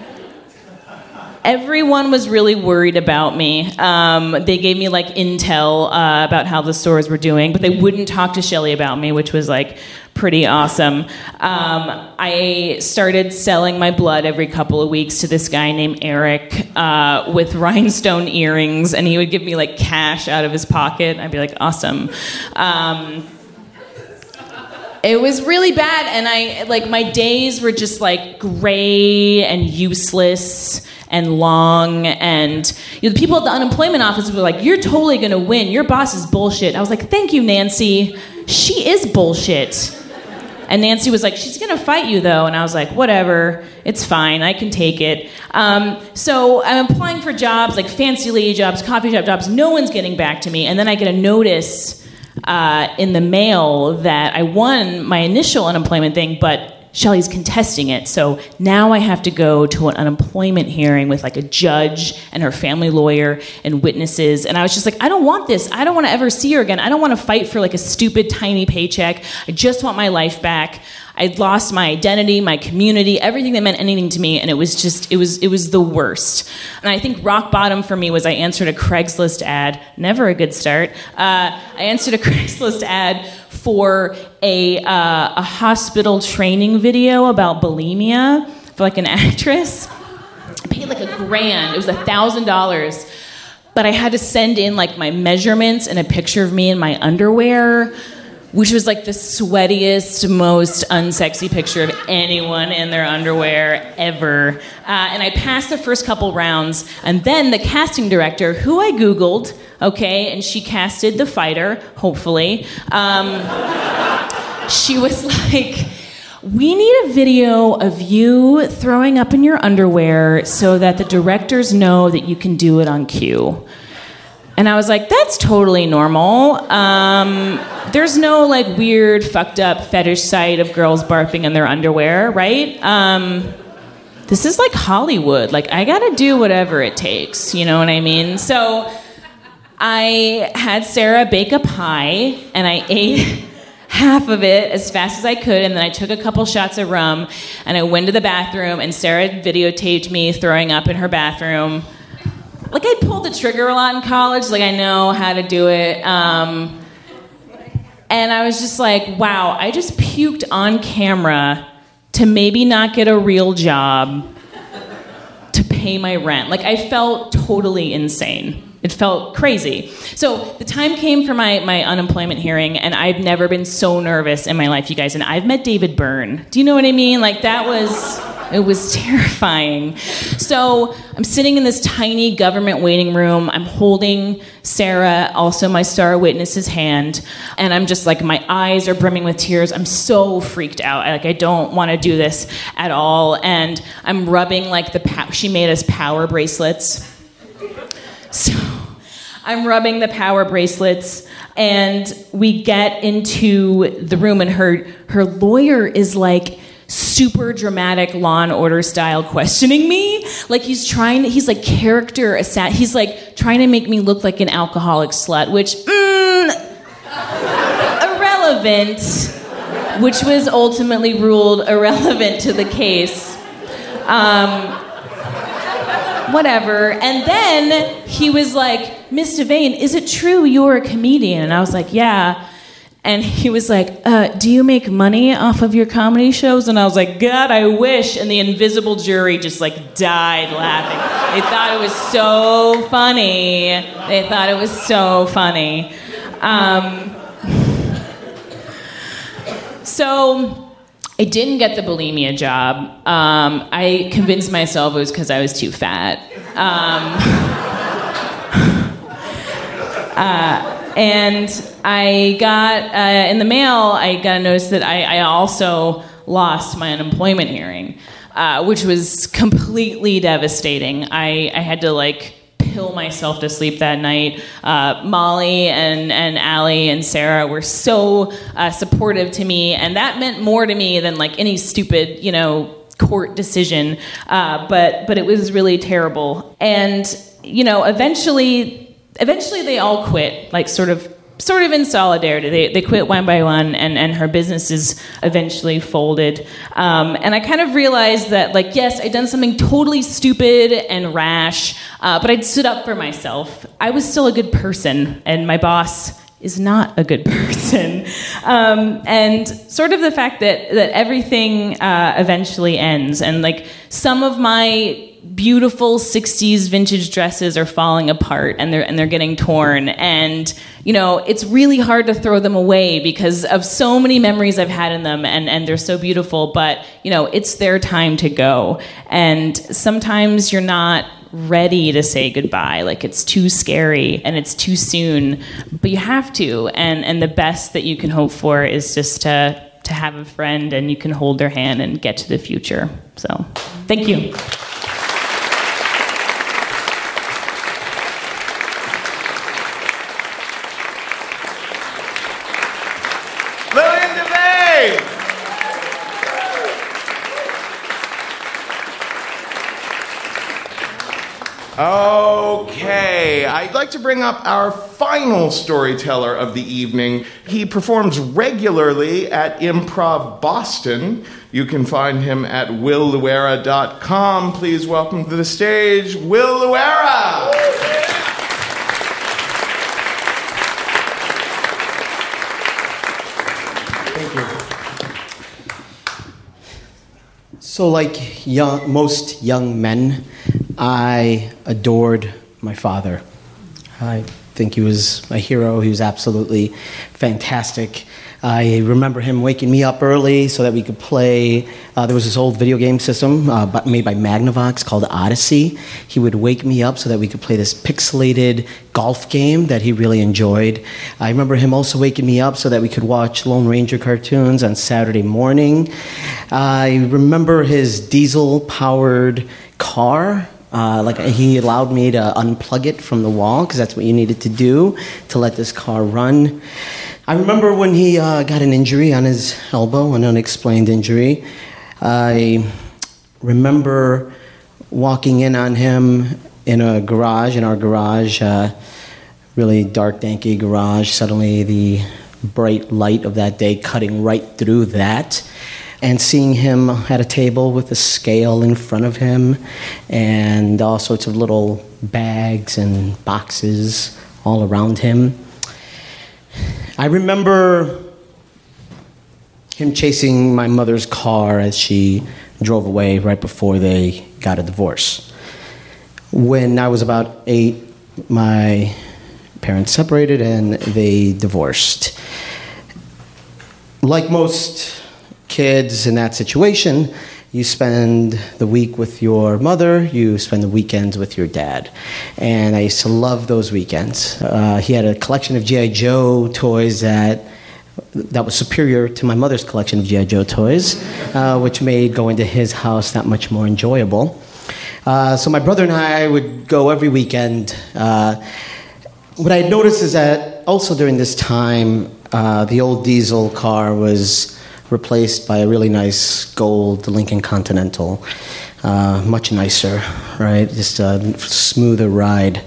everyone was really worried about me. Um, they gave me like intel uh, about how the stores were doing, but they wouldn't talk to Shelly about me, which was like pretty awesome. Um, I started selling my blood every couple of weeks to this guy named Eric uh, with rhinestone earrings, and he would give me like cash out of his pocket. I'd be like, awesome. Um, It was really bad, and I like my days were just like gray and useless and long, and you know, the people at the unemployment office were like, "You're totally gonna win. Your boss is bullshit." I was like, "Thank you, Nancy. She is bullshit." And Nancy was like, "She's gonna fight you, though." And I was like, "Whatever, it's fine. I can take it." Um, so I'm applying for jobs, like fancy lady jobs, coffee shop jobs. No one's getting back to me, and then I get a notice Uh, in the mail that I won my initial unemployment thing, but Shelly's contesting it. So now I have to go to an unemployment hearing with like a judge and her family lawyer and witnesses. And I was just like, I don't want this. I don't want to ever see her again. I don't want to fight for like a stupid tiny paycheck. I just want my life back. I'd lost my identity, my community, everything that meant anything to me, and it was just, it was it was the worst. And I think rock bottom for me was I answered a Craigslist ad, never a good start. Uh, I answered a Craigslist ad for a, uh, a hospital training video about bulimia for like an actress. I paid like a grand, it was a thousand dollars. But I had to send in like my measurements and a picture of me in my underwear, which was like the sweatiest, most unsexy picture of anyone in their underwear ever. Uh, and I passed the first couple rounds, and then the casting director, who I Googled, okay, and she casted the fighter, hopefully, um, she was like, "We need a video of you throwing up in your underwear so that the directors know that you can do it on cue." And I was like, that's totally normal. Um, there's no like weird, fucked up fetish site of girls barfing in their underwear, right? Um, this is like Hollywood. Like, I gotta do whatever it takes, you know what I mean? So I had Sarah bake a pie, and I ate half of it as fast as I could, and then I took a couple shots of rum, and I went to the bathroom, and Sarah videotaped me throwing up in her bathroom. Like, I pulled the trigger a lot in college. Like, I know how to do it. Um, and I was just like, wow, I just puked on camera to maybe not get a real job to pay my rent. Like, I felt totally insane. It felt crazy. So the time came for my, my unemployment hearing, and I've never been so nervous in my life, you guys. And I've met David Byrne. Do you know what I mean? Like, that was... It was terrifying. So I'm sitting in this tiny government waiting room. I'm holding Sarah, also my star witness's hand, and I'm just like, my eyes are brimming with tears. I'm so freaked out. I, like, I don't want to do this at all. And I'm rubbing like the pow- she made us power bracelets. So I'm rubbing the power bracelets, and we get into the room, and her her lawyer is like super dramatic Law and Order style questioning me. Like, he's trying to, he's like character assassin. He's like trying to make me look like an alcoholic slut, which, mm, irrelevant, which was ultimately ruled irrelevant to the case. Um, whatever. And then he was like, "Miss Devane, is it true you're a comedian?" And I was like, "Yeah." And he was like, uh, "Do you make money off of your comedy shows?" And I was like, "God, I wish." And the invisible jury just like died laughing. They thought it was so funny. They thought it was so funny. Um, so I didn't get the bulimia job. Um, I convinced myself it was because I was too fat. Um, uh, And I got, uh, in the mail, I got a notice that I, I also lost my unemployment hearing, uh, which was completely devastating. I, I had to, like, pill myself to sleep that night. Uh, Molly and, and Allie and Sarah were so uh, supportive to me, and that meant more to me than, like, any stupid, you know, court decision. Uh, but, but it was really terrible. And, you know, eventually... Eventually, they all quit, like sort of, sort of in solidarity. They they quit one by one, and, and her businesses eventually folded. Um, and I kind of realized that, like, yes, I'd done something totally stupid and rash, uh, but I'd stood up for myself. I was still a good person, and my boss is not a good person. Um, and sort of the fact that, that everything uh, eventually ends. And like some of my beautiful sixties vintage dresses are falling apart and they're and they're getting torn, and you know it's really hard to throw them away because of so many memories I've had in them, and and they're so beautiful, but you know it's their time to go, and sometimes you're not ready to say goodbye, like it's too scary and it's too soon, but you have to, and and the best that you can hope for is just to to have a friend and you can hold their hand and get to the future. So thank you. Okay, I'd like to bring up our final storyteller of the evening. He performs regularly at Improv Boston. You can find him at will luera dot com. Please welcome to the stage, Will Luera! Thank you. So like young, most young men, I adored my father. I think he was a hero. He was absolutely fantastic. I remember him waking me up early so that we could play. Uh, there was this old video game system uh, made by Magnavox called Odyssey. He would wake me up so that we could play this pixelated golf game that he really enjoyed. I remember him also waking me up so that we could watch Lone Ranger cartoons on Saturday morning. I remember his diesel-powered car. Uh, like he allowed me to unplug it from the wall because that's what you needed to do to let this car run. I remember when he uh, got an injury on his elbow, an unexplained injury. I remember walking in on him in a garage, in our garage, uh, really dark, danky garage. Suddenly the bright light of that day cutting right through that, and seeing him at a table with a scale in front of him and all sorts of little bags and boxes all around him. I remember him chasing my mother's car as she drove away right before they got a divorce. When I was about eight, my parents separated and they divorced. Like most kids in that situation, you spend the week with your mother, you spend the weekends with your dad. And I used to love those weekends. Uh, he had a collection of G I. Joe toys that that was superior to my mother's collection of G I. Joe toys, uh, which made going to his house that much more enjoyable. Uh, so my brother and I would go every weekend. Uh, what I had noticed is that also during this time, uh, the old diesel car was replaced by a really nice gold Lincoln Continental. Uh, much nicer, right? Just a smoother ride.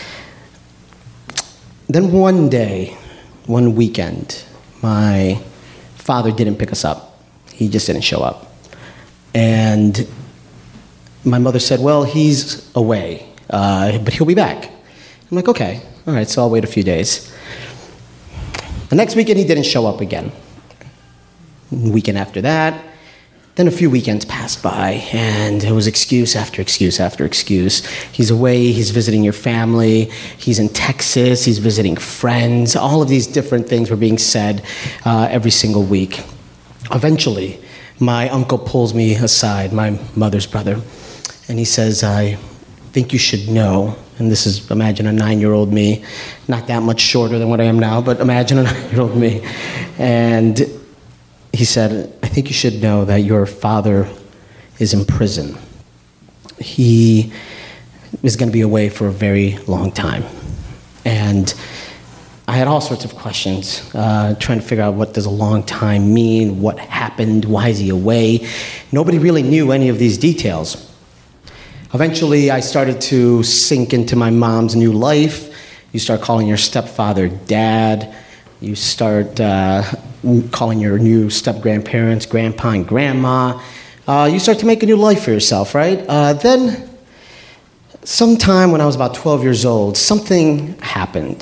Then one day, one weekend, my father didn't pick us up. He just didn't show up. And my mother said, well, he's away, uh, but he'll be back. I'm like, okay, all right, so I'll wait a few days. The next weekend, he didn't show up again. Weekend after that, then a few weekends passed by, and it was excuse after excuse after excuse. He's away, he's visiting your family, he's in Texas, he's visiting friends. All of these different things were being said uh, every single week. Eventually, my uncle pulls me aside, my mother's brother, and he says, I think you should know, and this is, imagine a nine-year-old me, not that much shorter than what I am now, but imagine a nine-year-old me, and he said, I think you should know that your father is in prison. He is going to be away for a very long time. And I had all sorts of questions, uh, trying to figure out what does a long time mean, what happened, why is he away? Nobody really knew any of these details. Eventually, I started to sink into my mom's new life. You start calling your stepfather dad. You start uh, calling your new step-grandparents grandpa and grandma. Uh, you start to make a new life for yourself, right? Uh, then, sometime when I was about twelve years old, something happened.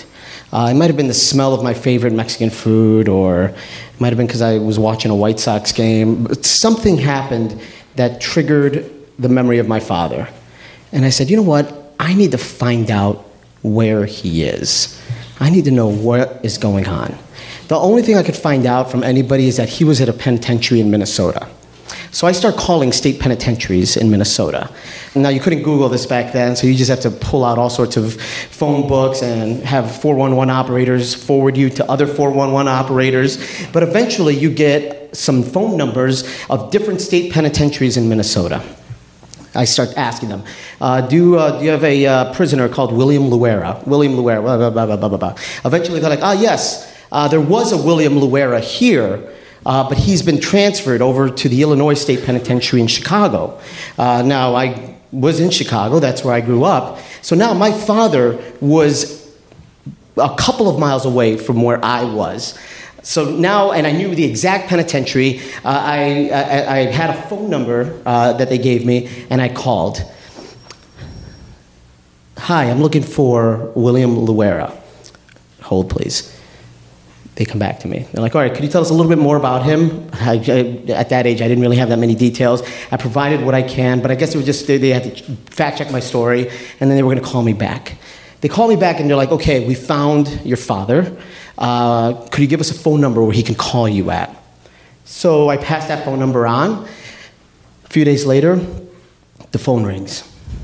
Uh, it might have been the smell of my favorite Mexican food, or it might have been because I was watching a White Sox game. But something happened that triggered the memory of my father. And I said, you know what? I need to find out where he is. I need to know what is going on. The only thing I could find out from anybody is that he was at a penitentiary in Minnesota. So I start calling state penitentiaries in Minnesota. Now, you couldn't Google this back then, so you just have to pull out all sorts of phone books and have four one one operators forward you to other four one one operators. But eventually, you get some phone numbers of different state penitentiaries in Minnesota. I start asking them, uh, do, uh, do you have a uh, prisoner called William Luera? William Luera, blah, blah, blah, blah, blah, blah. Eventually, they're like, ah, yes, uh, there was a William Luera here, Uh, but he's been transferred over to the Illinois State Penitentiary in Chicago. Uh, now, I was in Chicago. That's where I grew up. So now my father was a couple of miles away from where I was. So now, and I knew the exact penitentiary. Uh, I, I, I had a phone number uh, that they gave me, and I called. Hi, I'm looking for William Luera. Hold, please. They come back to me. They're like, all right, could you tell us a little bit more about him? I, I, at that age, I didn't really have that many details. I provided what I can, but I guess it was just they, they had to fact-check my story, and then they were going to call me back. They called me back, and they're like, okay, we found your father. Uh, could you give us a phone number where he can call you at? So I passed that phone number on. A few days later, the phone rings.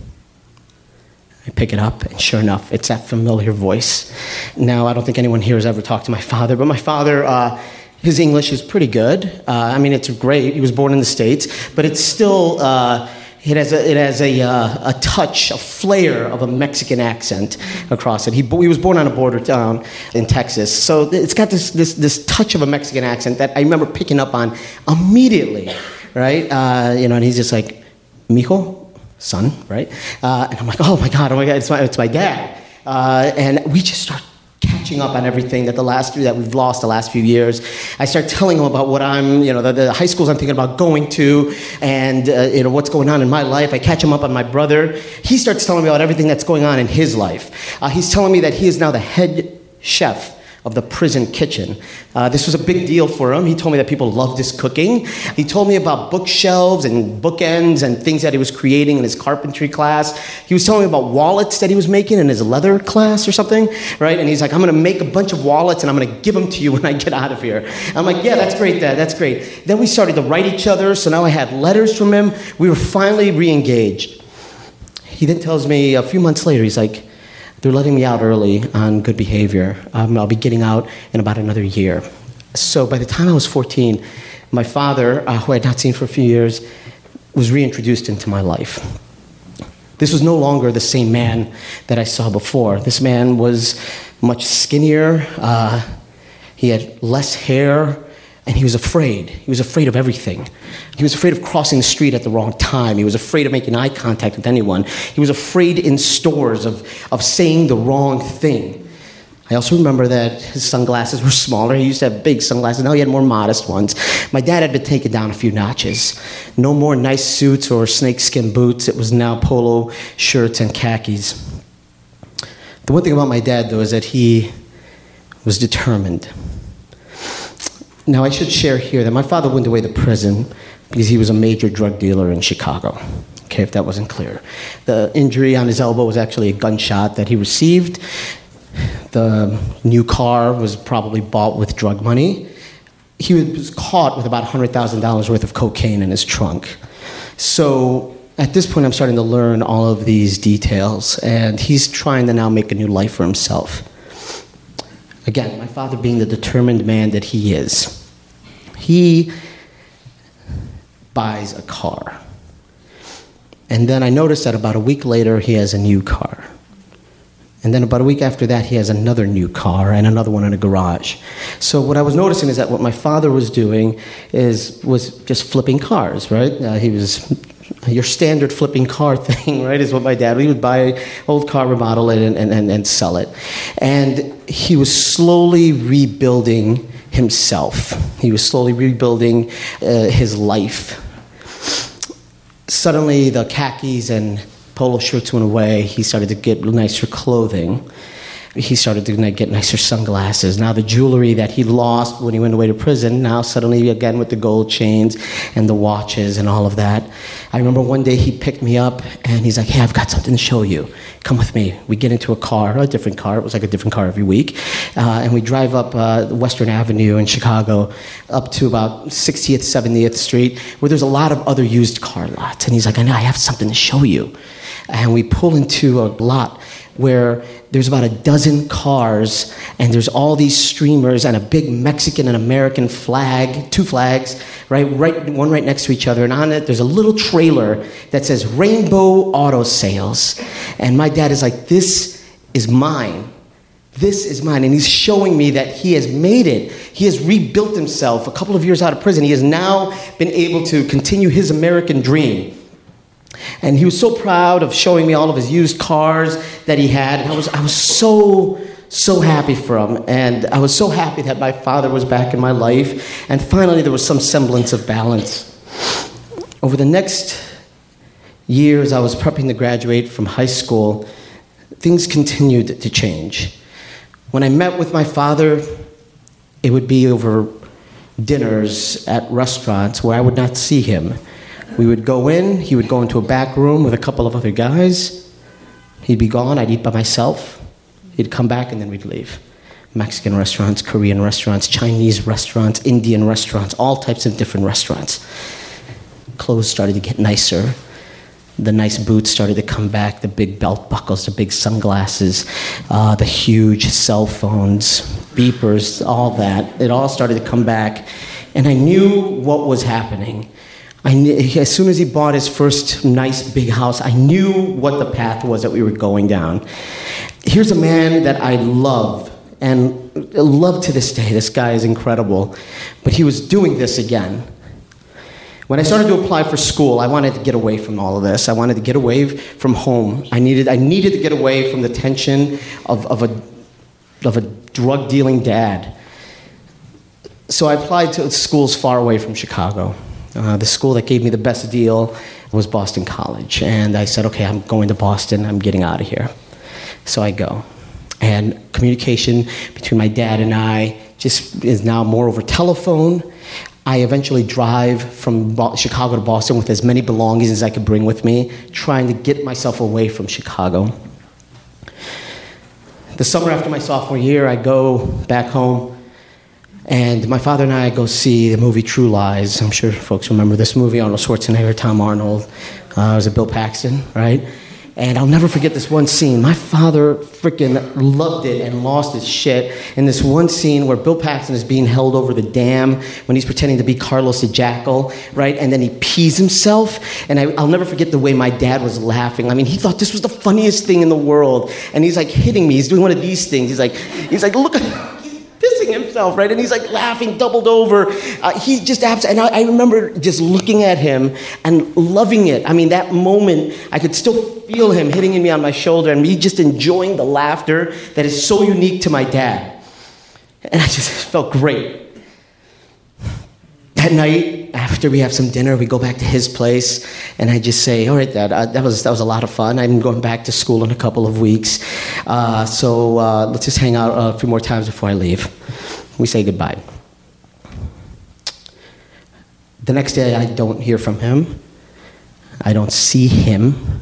I pick it up, and sure enough, it's that familiar voice. Now, I don't think anyone here has ever talked to my father, but my father, uh, his English is pretty good. Uh, I mean, it's great. He was born in the States, but it's still, uh, it has a, it has a, uh, a touch, a flair of a Mexican accent across it. He, he was born on a border town in Texas, so it's got this, this, this touch of a Mexican accent that I remember picking up on immediately, right? Uh, you know, and he's just like, mijo? Son, right? Uh, and I'm like, oh my God, oh my God, it's my, it's my dad. Uh, and we just start catching up on everything that the last that we've lost the last few years. I start telling him about what I'm, you know, the, the high schools I'm thinking about going to, and uh, you know what's going on in my life. I catch him up on my brother. He starts telling me about everything that's going on in his life. Uh, he's telling me that he is now the head chef of the prison kitchen. Uh, this was a big deal for him. He told me that people loved his cooking. He told me about bookshelves and bookends and things that he was creating in his carpentry class. He was telling me about wallets that he was making in his leather class or something, right? And he's like, I'm going to make a bunch of wallets and I'm going to give them to you when I get out of here. I'm like, yeah, that's great, Dad, that's great. Then we started to write each other, so now I had letters from him. We were finally re-engaged. He then tells me a few months later, he's like, they're letting me out early on good behavior. Um, I'll be getting out in about another year. So by the time I was fourteen, my father, uh, who I had not seen for a few years, was reintroduced into my life. This was no longer the same man that I saw before. This man was much skinnier. Uh, he had less hair. And he was afraid. He was afraid of everything. He was afraid of crossing the street at the wrong time. He was afraid of making eye contact with anyone. He was afraid in stores of, of saying the wrong thing. I also remember that his sunglasses were smaller. He used to have big sunglasses. Now he had more modest ones. My dad had been taken down a few notches. No more nice suits or snakeskin boots. It was now polo shirts and khakis. The one thing about my dad, though, is that he was determined. Now, I should share here that my father went away to prison because he was a major drug dealer in Chicago, okay, if that wasn't clear. The injury on his elbow was actually a gunshot that he received. The new car was probably bought with drug money. He was caught with about one hundred thousand dollars worth of cocaine in his trunk. So at this point, I'm starting to learn all of these details, and he's trying to now make a new life for himself. Again, my father being the determined man that he is, he buys a car. And then I noticed that about a week later, he has a new car. And then about a week after that, he has another new car and another one in a garage. So what I was noticing is that what my father was doing is was just flipping cars, right? Uh, he was your standard flipping car thing, right, is what my dad, he would buy an old car, remodel it, and, and, and sell it. And he was slowly rebuilding himself. He was slowly rebuilding uh, his life. Suddenly, the khakis and polo shirts went away. He started to get nicer clothing. he started to get nicer sunglasses. Now the jewelry that he lost when he went away to prison, now suddenly again with the gold chains and the watches and all of that. I remember one day he picked me up and he's like, hey, I've got something to show you. Come with me. We get into a car, a different car. It was like a different car every week. Uh, and we drive up uh, Western Avenue in Chicago up to about sixtieth, seventieth Street, where there's a lot of other used car lots. And he's like, I know, I have something to show you. And we pull into a lot where there's about a dozen cars, and there's all these streamers and a big Mexican and American flag, two flags, right, right, one right next to each other. And on it, there's a little trailer that says Rainbow Auto Sales. And my dad is like, this is mine. This is mine. And he's showing me that he has made it. He has rebuilt himself. A couple of years out of prison, he has now been able to continue his American dream. And he was so proud of showing me all of his used cars that he had. And I was I was so, so happy for him. And I was so happy that my father was back in my life. And finally, there was some semblance of balance. Over the next years, I was prepping to graduate from high school. Things continued to change. When I met with my father, it would be over dinners at restaurants where I would not see him. We would go in, he would go into a back room with a couple of other guys. He'd be gone, I'd eat by myself. He'd come back and then we'd leave. Mexican restaurants, Korean restaurants, Chinese restaurants, Indian restaurants, all types of different restaurants. Clothes started to get nicer. The nice boots started to come back, the big belt buckles, the big sunglasses, uh, the huge cell phones, beepers, all that. It all started to come back. And I knew what was happening. I knew, as soon as he bought his first nice big house, I knew what the path was that we were going down. Here's a man that I love, and love to this day. This guy is incredible. But he was doing this again. When I started to apply for school, I wanted to get away from all of this. I wanted to get away from home. I needed, I needed to get away from the tension of, of, a, of a drug-dealing dad. So I applied to schools far away from Chicago. Uh, the school that gave me the best deal was Boston College. And I said, okay, I'm going to Boston. I'm getting out of here. So I go. And communication between my dad and I just is now more over telephone. I eventually drive from Bo- Chicago to Boston with as many belongings as I could bring with me, trying to get myself away from Chicago. The summer after my sophomore year, I go back home. And my father and I go see the movie True Lies. I'm sure folks remember this movie. Arnold Schwarzenegger, Tom Arnold. Uh, it was a Bill Paxton, right? And I'll never forget this one scene. My father freaking loved it and lost his shit in this one scene where Bill Paxton is being held over the dam when he's pretending to be Carlos the Jackal, right? And then he pees himself. And I, I'll never forget the way my dad was laughing. I mean, he thought this was the funniest thing in the world. And he's like hitting me. He's doing one of these things. He's like, he's like, look at... pissing himself, right? And he's like laughing, doubled over. Uh, he just abs- and I, I remember just looking at him and loving it. I mean, that moment, I could still feel him hitting me on my shoulder and me just enjoying the laughter that is so unique to my dad. And I just felt great. That night, after we have some dinner, we go back to his place, and I just say, all right, Dad, uh, that was that was a lot of fun. I'm going back to school in a couple of weeks, uh, so uh, let's just hang out a few more times before I leave. We say goodbye. The next day, I don't hear from him. I don't see him.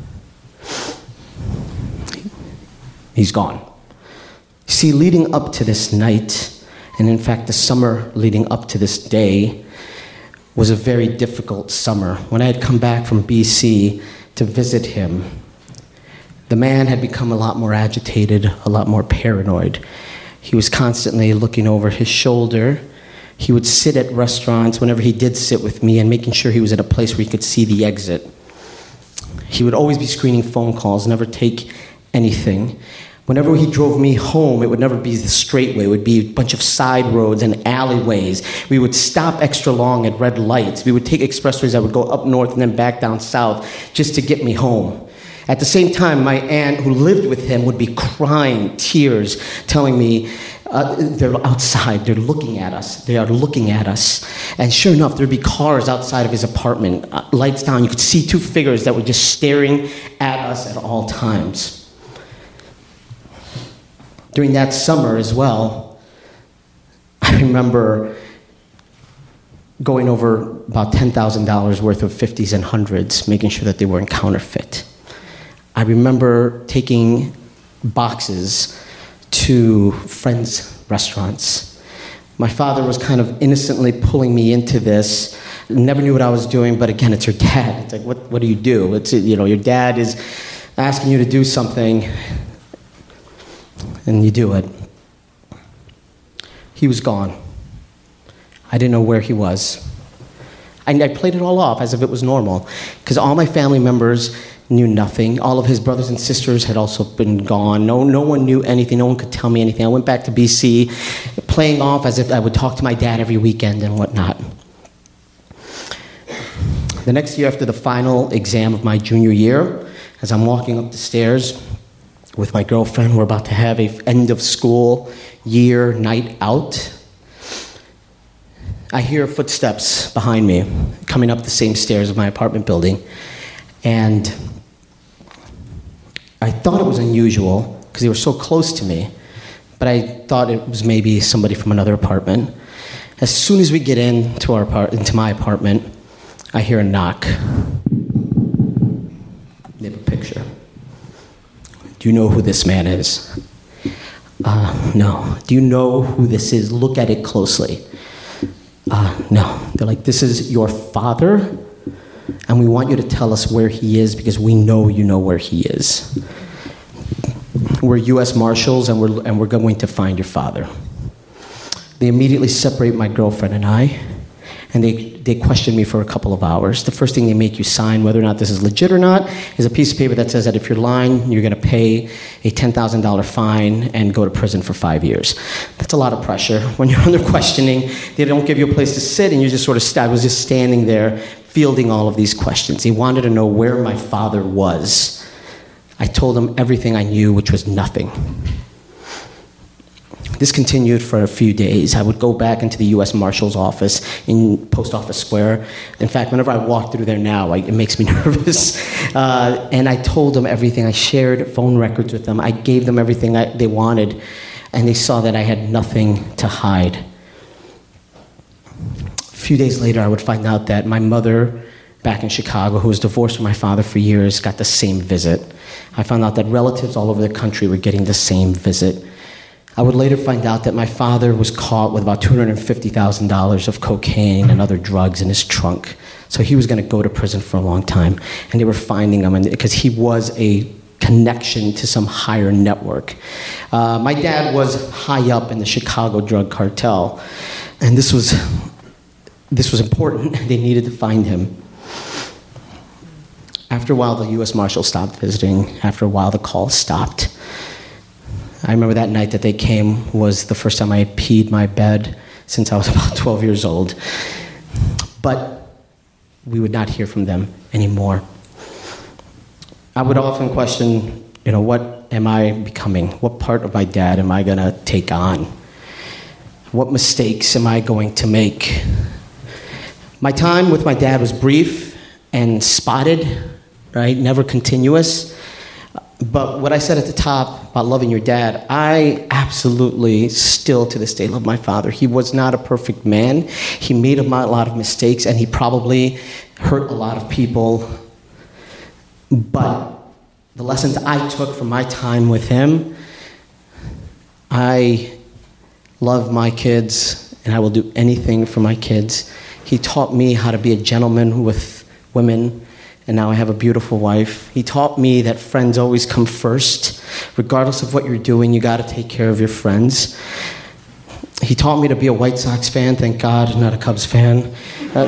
He's gone. See, leading up to this night, and in fact, the summer leading up to this day, was a very difficult summer. When I had come back from B C to visit him, the man had become a lot more agitated, a lot more paranoid. He was constantly looking over his shoulder. He would sit at restaurants whenever he did sit with me and making sure he was at a place where he could see the exit. He would always be screening phone calls, never take anything. Whenever he drove me home, it would never be the straight way. It would be a bunch of side roads and alleyways. We would stop extra long at red lights. We would take expressways that would go up north and then back down south just to get me home. At the same time, my aunt, who lived with him, would be crying tears, telling me, uh, they're outside, they're looking at us, they are looking at us. And sure enough, there'd be cars outside of his apartment, uh, lights down. You could see two figures that were just staring at us at all times. during that summer as well, I remember going over about ten thousand dollars worth of fifties and hundreds, making sure that they weren't counterfeit. I remember taking boxes to friends' restaurants. My father was kind of innocently pulling me into this. Never knew what I was doing, but again, it's your dad. It's like, what, what do you do? It's, you know, your dad is asking you to do something, and you do it. He was gone. I didn't know where he was. I, I played it all off as if it was normal, because all my family members knew nothing. All of his brothers and sisters had also been gone. No, no one knew anything. No one could tell me anything. I went back to B C, playing off as if I would talk to my dad every weekend and whatnot. The next year, after the final exam of my junior year, as I'm walking up the stairs with my girlfriend, we're about to have a end of school year night out. I hear footsteps behind me coming up the same stairs of my apartment building, and I thought it was unusual because they were so close to me, but I thought it was maybe somebody from another apartment. As soon as we get into our apart- into my apartment, I hear a knock. They have a picture. Do you know who this man is? Uh, no. Do you know who this is? Look at it closely. Uh, no. They're like, this is your father, and we want you to tell us where he is because we know you know where he is. We're U S Marshals, and we're, and we're going to find your father. They immediately separate my girlfriend and I, and they, they question me for a couple of hours. The first thing they make you sign, whether or not this is legit or not, is a piece of paper that says that if you're lying, you're going to pay a ten thousand dollars fine and go to prison for five years. That's a lot of pressure. When you're under questioning, they don't give you a place to sit, and you just sort of, st- I was just standing there fielding all of these questions. They wanted to know where my father was. I told them everything I knew, which was nothing. This continued for a few days. I would go back into the U S Marshal's office in Post Office Square. In fact, whenever I walk through there now, I, it makes me nervous. Uh, and I told them everything. I shared phone records with them. I gave them everything I, they wanted, and they saw that I had nothing to hide. A few days later, I would find out that my mother, back in Chicago, who was divorced from my father for years, got the same visit. I found out that relatives all over the country were getting the same visit. I would later find out that my father was caught with about two hundred fifty thousand dollars of cocaine and other drugs in his trunk. So he was going to go to prison for a long time. And they were finding him because he was a connection to some higher network. Uh, my dad was high up in the Chicago drug cartel. And this was, this was important. They needed to find him. After a while, the U S Marshal stopped visiting. After a while, the calls stopped. I remember that night that they came was the first time I had peed my bed since I was about twelve years old. But we would not hear from them anymore. I would often question, you know, what am I becoming? What part of my dad am I going to take on? What mistakes am I going to make? My time with my dad was brief and spotted, right? Never continuous. But what I said at the top about loving your dad, I absolutely still to this day love my father. He was not a perfect man. He made a lot of mistakes, and he probably hurt a lot of people. But the lessons I took from my time with him, I love my kids, and I will do anything for my kids. He taught me how to be a gentleman with women, and now I have a beautiful wife. He taught me that friends always come first. Regardless of what you're doing, you got to take care of your friends. He taught me to be a White Sox fan, thank God, not a Cubs fan. Uh,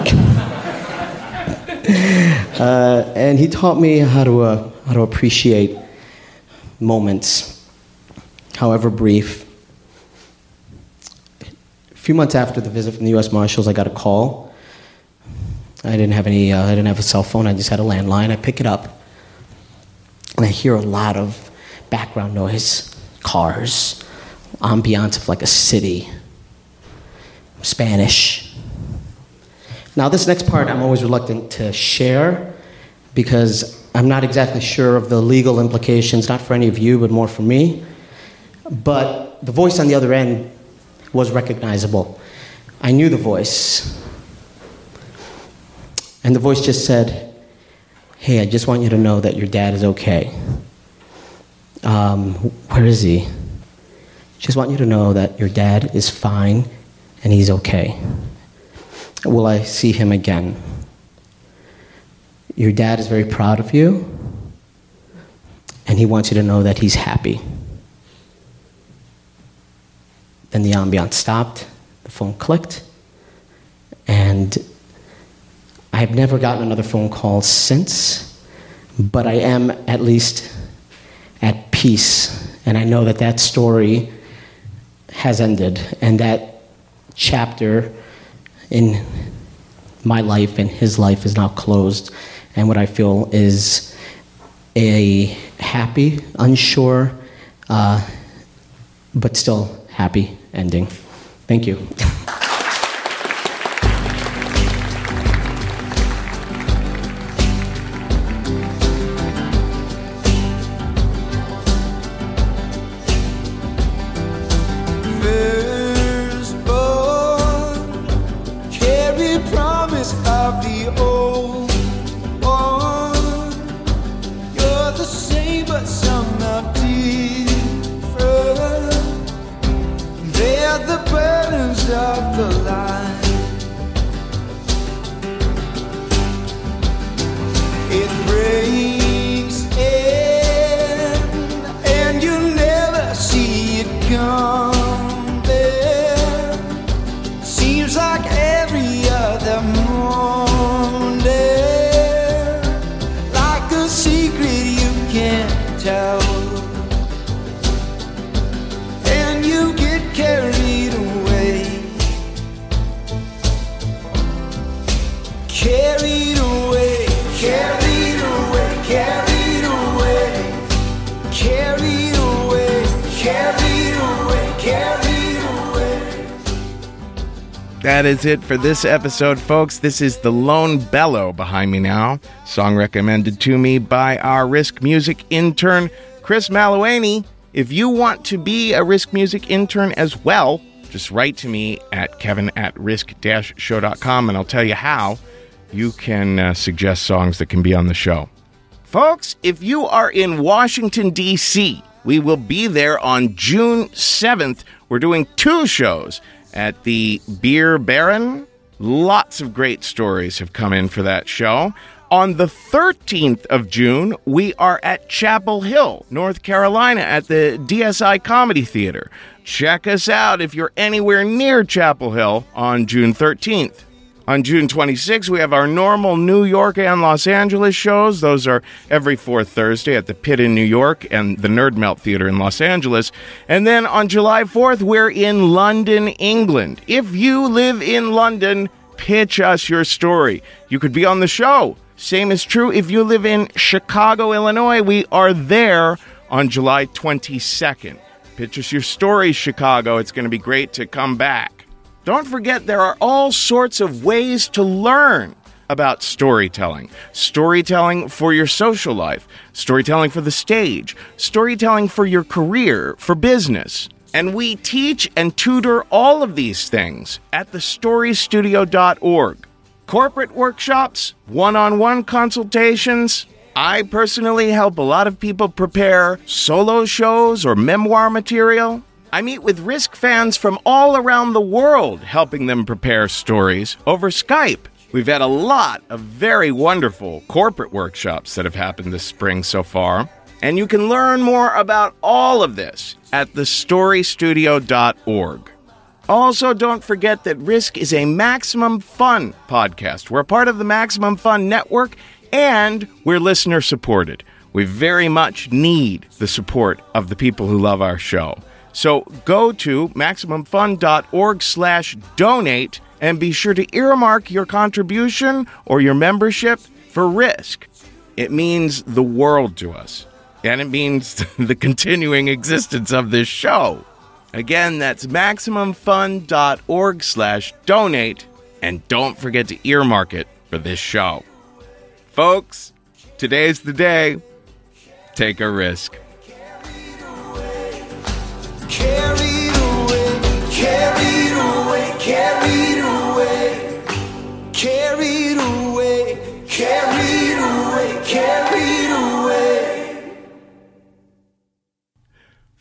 uh, and he taught me how to uh, how to appreciate moments, however brief. A few months after the visit from the U S Marshals, I got a call. I didn't have any. Uh, I didn't have a cell phone. I just had a landline. I pick it up, and I hear a lot of background noise, cars, ambiance of like a city, Spanish. Now, this next part I'm always reluctant to share because I'm not exactly sure of the legal implications, not for any of you, but more for me. but the voice on the other end was recognizable. I knew the voice. And the voice just said, "Hey, I just want you to know that your dad is okay. Um, where is he? Just want you to know that your dad is fine and he's okay. Will I see him again? Your dad is very proud of you, and he wants you to know that he's happy." Then the ambiance stopped, the phone clicked, and I've never gotten another phone call since, but I am at least at peace, and I know that that story has ended, and that chapter in my life and his life is now closed, and what I feel is a happy, unsure, uh, but still happy ending. Thank you. That is it for this episode, folks. This is The Lone Bellow behind me now. Song recommended to me by our Risk Music intern, Chris Maluani. If you want to be a Risk Music intern as well, just write to me at kevin at risk dash show dot com, and I'll tell you how you can uh, suggest songs that can be on the show. Folks, if you are in Washington, D C, we will be there on June seventh. We're doing two shows at the Beer Baron. Lots of great stories have come in for that show. On the thirteenth of June, we are at Chapel Hill, North Carolina, at the D S I Comedy Theater. Check us out if you're anywhere near Chapel Hill on June thirteenth. On June twenty-sixth, we have our normal New York and Los Angeles shows. Those are every fourth Thursday at the Pit in New York and the Nerd Melt Theater in Los Angeles. And then on July fourth, we're in London, England. If you live in London, pitch us your story. You could be on the show. Same is true if you live in Chicago, Illinois. We are there on July twenty-second. Pitch us your story, Chicago. It's going to be great to come back. Don't forget, there are all sorts of ways to learn about storytelling. Storytelling for your social life, storytelling for the stage, storytelling for your career, for business. And we teach and tutor all of these things at the story studio dot org. Corporate workshops, one-on-one consultations. I personally help a lot of people prepare solo shows or memoir material. I meet with Risk fans from all around the world, helping them prepare stories over Skype. We've had a lot of very wonderful corporate workshops that have happened this spring so far. And you can learn more about all of this at the story studio dot org. Also, don't forget that Risk is a Maximum Fun podcast. We're part of the Maximum Fun network, and we're listener supported. We very much need the support of the people who love our show. So go to maximum fun dot org slash donate and be sure to earmark your contribution or your membership for Risk. It means the world to us, and it means the continuing existence of this show. Again, that's maximum fun dot org slash donate, and don't forget to earmark it for this show. Folks, today's the day. Take a risk.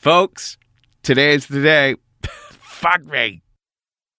Folks, today's the day. Fuck me.